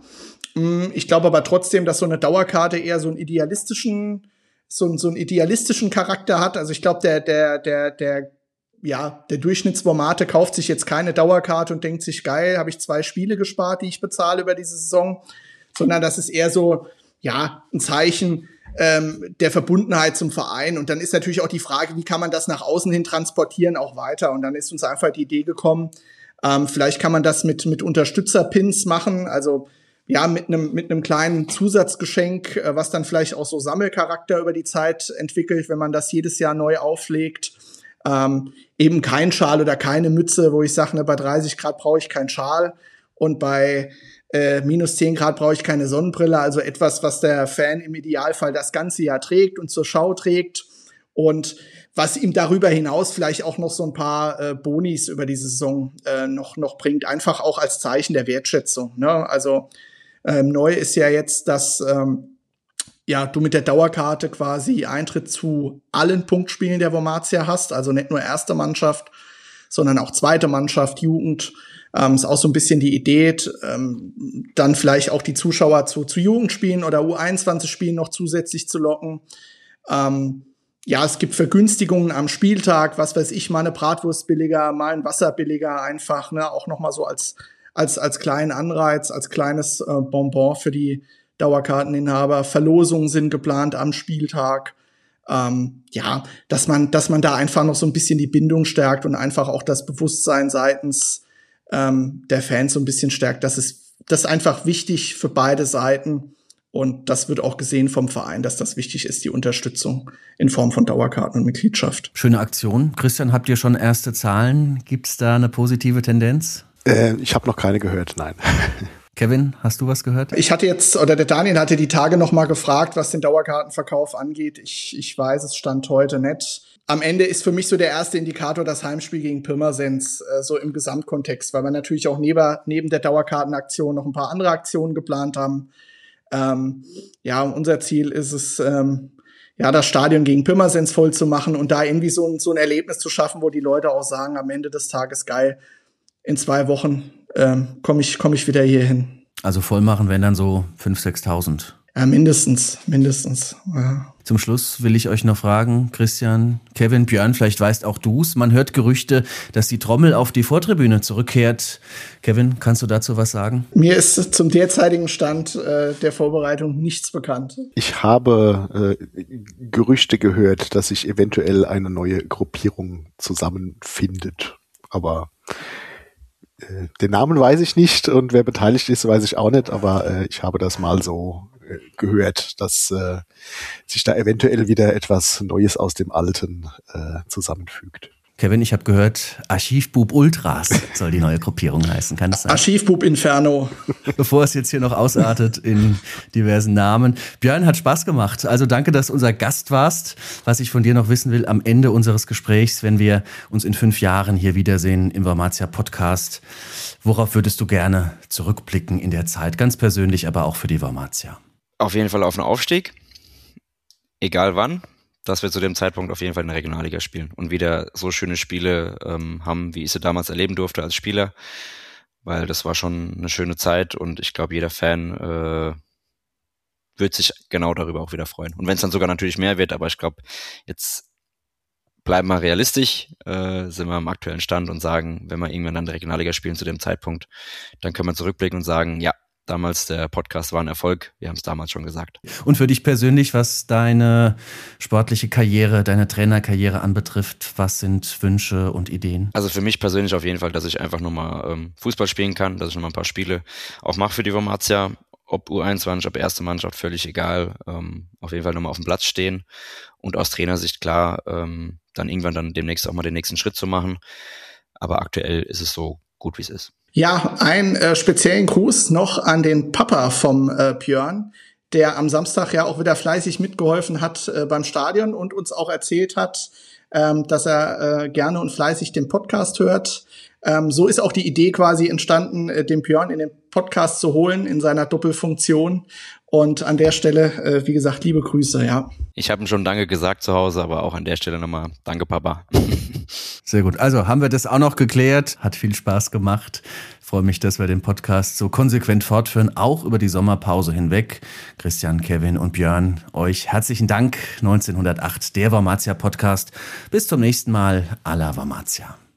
Ich glaube aber trotzdem, dass so eine Dauerkarte eher so einen idealistischen, so, so einen idealistischen Charakter hat. Also ich glaube, der, der, der, der, ja, der Durchschnittsformate kauft sich jetzt keine Dauerkarte und denkt sich, geil, habe ich zwei Spiele gespart, die ich bezahle über diese Saison, sondern das ist eher so, ja, ein Zeichen ähm, der Verbundenheit zum Verein. Und dann ist natürlich auch die Frage, wie kann man das nach außen hin transportieren, auch weiter. Und dann ist uns einfach die Idee gekommen, Ähm, vielleicht kann man das mit mit Unterstützerpins machen, also ja mit einem mit einem kleinen Zusatzgeschenk, äh, was dann vielleicht auch so Sammelcharakter über die Zeit entwickelt, wenn man das jedes Jahr neu auflegt. Ähm, eben kein Schal oder keine Mütze, wo ich sage, ne, bei dreißig Grad brauche ich keinen Schal und bei äh, minus zehn Grad brauche ich keine Sonnenbrille. Also etwas, was der Fan im Idealfall das ganze Jahr trägt und zur Schau trägt und was ihm darüber hinaus vielleicht auch noch so ein paar äh, Bonis über die Saison äh, noch noch bringt, einfach auch als Zeichen der Wertschätzung. Ne? Also ähm, neu ist ja jetzt, dass ähm, ja du mit der Dauerkarte quasi Eintritt zu allen Punktspielen der Wormatia hast, also nicht nur erste Mannschaft, sondern auch zweite Mannschaft, Jugend. Ähm, ist auch so ein bisschen die Idee, ähm, dann vielleicht auch die Zuschauer zu, zu Jugendspielen oder U einundzwanzig-Spielen noch zusätzlich zu locken. Ähm, Ja, es gibt Vergünstigungen am Spieltag, was weiß ich, mal eine Bratwurst billiger, mal ein Wasser billiger, einfach, ne, auch nochmal so als, als, als kleinen Anreiz, als kleines äh, Bonbon für die Dauerkarteninhaber. Verlosungen sind geplant am Spieltag. Ähm, ja, dass man, dass man da einfach noch so ein bisschen die Bindung stärkt und einfach auch das Bewusstsein seitens ähm, der Fans so ein bisschen stärkt. Das ist, das ist einfach wichtig für beide Seiten. Und das wird auch gesehen vom Verein, dass das wichtig ist, die Unterstützung in Form von Dauerkarten und Mitgliedschaft. Schöne Aktion. Christian, habt ihr schon erste Zahlen? Gibt es da eine positive Tendenz? Äh, ich habe noch keine gehört, nein. Kevin, hast du was gehört? Ich hatte jetzt, oder der Daniel hatte die Tage noch mal gefragt, was den Dauerkartenverkauf angeht. Ich, ich weiß, es stand heute nicht. Am Ende ist für mich so der erste Indikator das Heimspiel gegen Pirmasens, äh, so im Gesamtkontext, weil wir natürlich auch neben, neben der Dauerkartenaktion noch ein paar andere Aktionen geplant haben. Ähm, ja, unser Ziel ist es, ähm, ja, das Stadion gegen Pirmasens voll zu machen und da irgendwie so ein, so ein Erlebnis zu schaffen, wo die Leute auch sagen, am Ende des Tages, geil, in zwei Wochen ähm, komme ich, komm ich wieder hier hin. Also voll machen wären dann so fünftausend, sechstausend. Ja, mindestens, mindestens. Ja. Zum Schluss will ich euch noch fragen, Christian, Kevin, Björn, vielleicht weißt auch du's. Man hört Gerüchte, dass die Trommel auf die Vortribüne zurückkehrt. Kevin, kannst du dazu was sagen? Mir ist zum derzeitigen Stand äh, der Vorbereitung nichts bekannt. Ich habe äh, Gerüchte gehört, dass sich eventuell eine neue Gruppierung zusammenfindet. Aber äh, den Namen weiß ich nicht und wer beteiligt ist, weiß ich auch nicht. Aber äh, ich habe das mal so gehört, dass äh, sich da eventuell wieder etwas Neues aus dem Alten äh, zusammenfügt. Kevin, ich habe gehört, Archivbub Ultras soll die neue Gruppierung heißen. Kann das sein? Archivbub Inferno. Bevor es jetzt hier noch ausartet in diversen Namen. Björn, hat Spaß gemacht. Also danke, dass du unser Gast warst. Was ich von dir noch wissen will am Ende unseres Gesprächs, wenn wir uns in fünf Jahren hier wiedersehen im Wormatia Podcast. Worauf würdest du gerne zurückblicken in der Zeit? Ganz persönlich, aber auch für die Wormatia. Auf jeden Fall auf einen Aufstieg. Egal wann. dass wir zu dem Zeitpunkt auf jeden Fall in der Regionalliga spielen und wieder so schöne Spiele ähm, haben, wie ich sie damals erleben durfte als Spieler, weil das war schon eine schöne Zeit und ich glaube, jeder Fan äh, wird sich genau darüber auch wieder freuen. Und wenn es dann sogar natürlich mehr wird, aber ich glaube, jetzt bleiben wir realistisch, äh, sind wir am aktuellen Stand und sagen, wenn wir irgendwann dann die Regionalliga spielen zu dem Zeitpunkt, dann können wir zurückblicken und sagen, ja, damals der Podcast war ein Erfolg, wir haben es damals schon gesagt. Und für dich persönlich, was deine sportliche Karriere, deine Trainerkarriere anbetrifft, was sind Wünsche und Ideen? Also für mich persönlich auf jeden Fall, dass ich einfach nochmal ähm, Fußball spielen kann, dass ich nochmal ein paar Spiele auch mache für die Wormatia, ob U einundzwanzig, ob erste Mannschaft, völlig egal, ähm, auf jeden Fall nochmal auf dem Platz stehen und aus Trainersicht klar, ähm, dann irgendwann dann demnächst auch mal den nächsten Schritt zu machen, aber aktuell ist es so gut, wie es ist. Ja, einen äh, speziellen Gruß noch an den Papa vom äh, Björn, der am Samstag ja auch wieder fleißig mitgeholfen hat äh, beim Stadion und uns auch erzählt hat, ähm, dass er äh, gerne und fleißig den Podcast hört. Ähm, so ist auch die Idee quasi entstanden, äh, den Björn in den Podcast zu holen in seiner Doppelfunktion. Und an der Stelle, äh, wie gesagt, liebe Grüße, ja. Ich habe ihm schon Danke gesagt zu Hause, aber auch an der Stelle nochmal Danke, Papa. Sehr gut. Also haben wir das auch noch geklärt. Hat viel Spaß gemacht. Ich freue mich, dass wir den Podcast so konsequent fortführen, auch über die Sommerpause hinweg. Christian, Kevin und Björn, euch herzlichen Dank. neunzehnhundertacht, der Wormatia Podcast. Bis zum nächsten Mal. Alla Wormatia.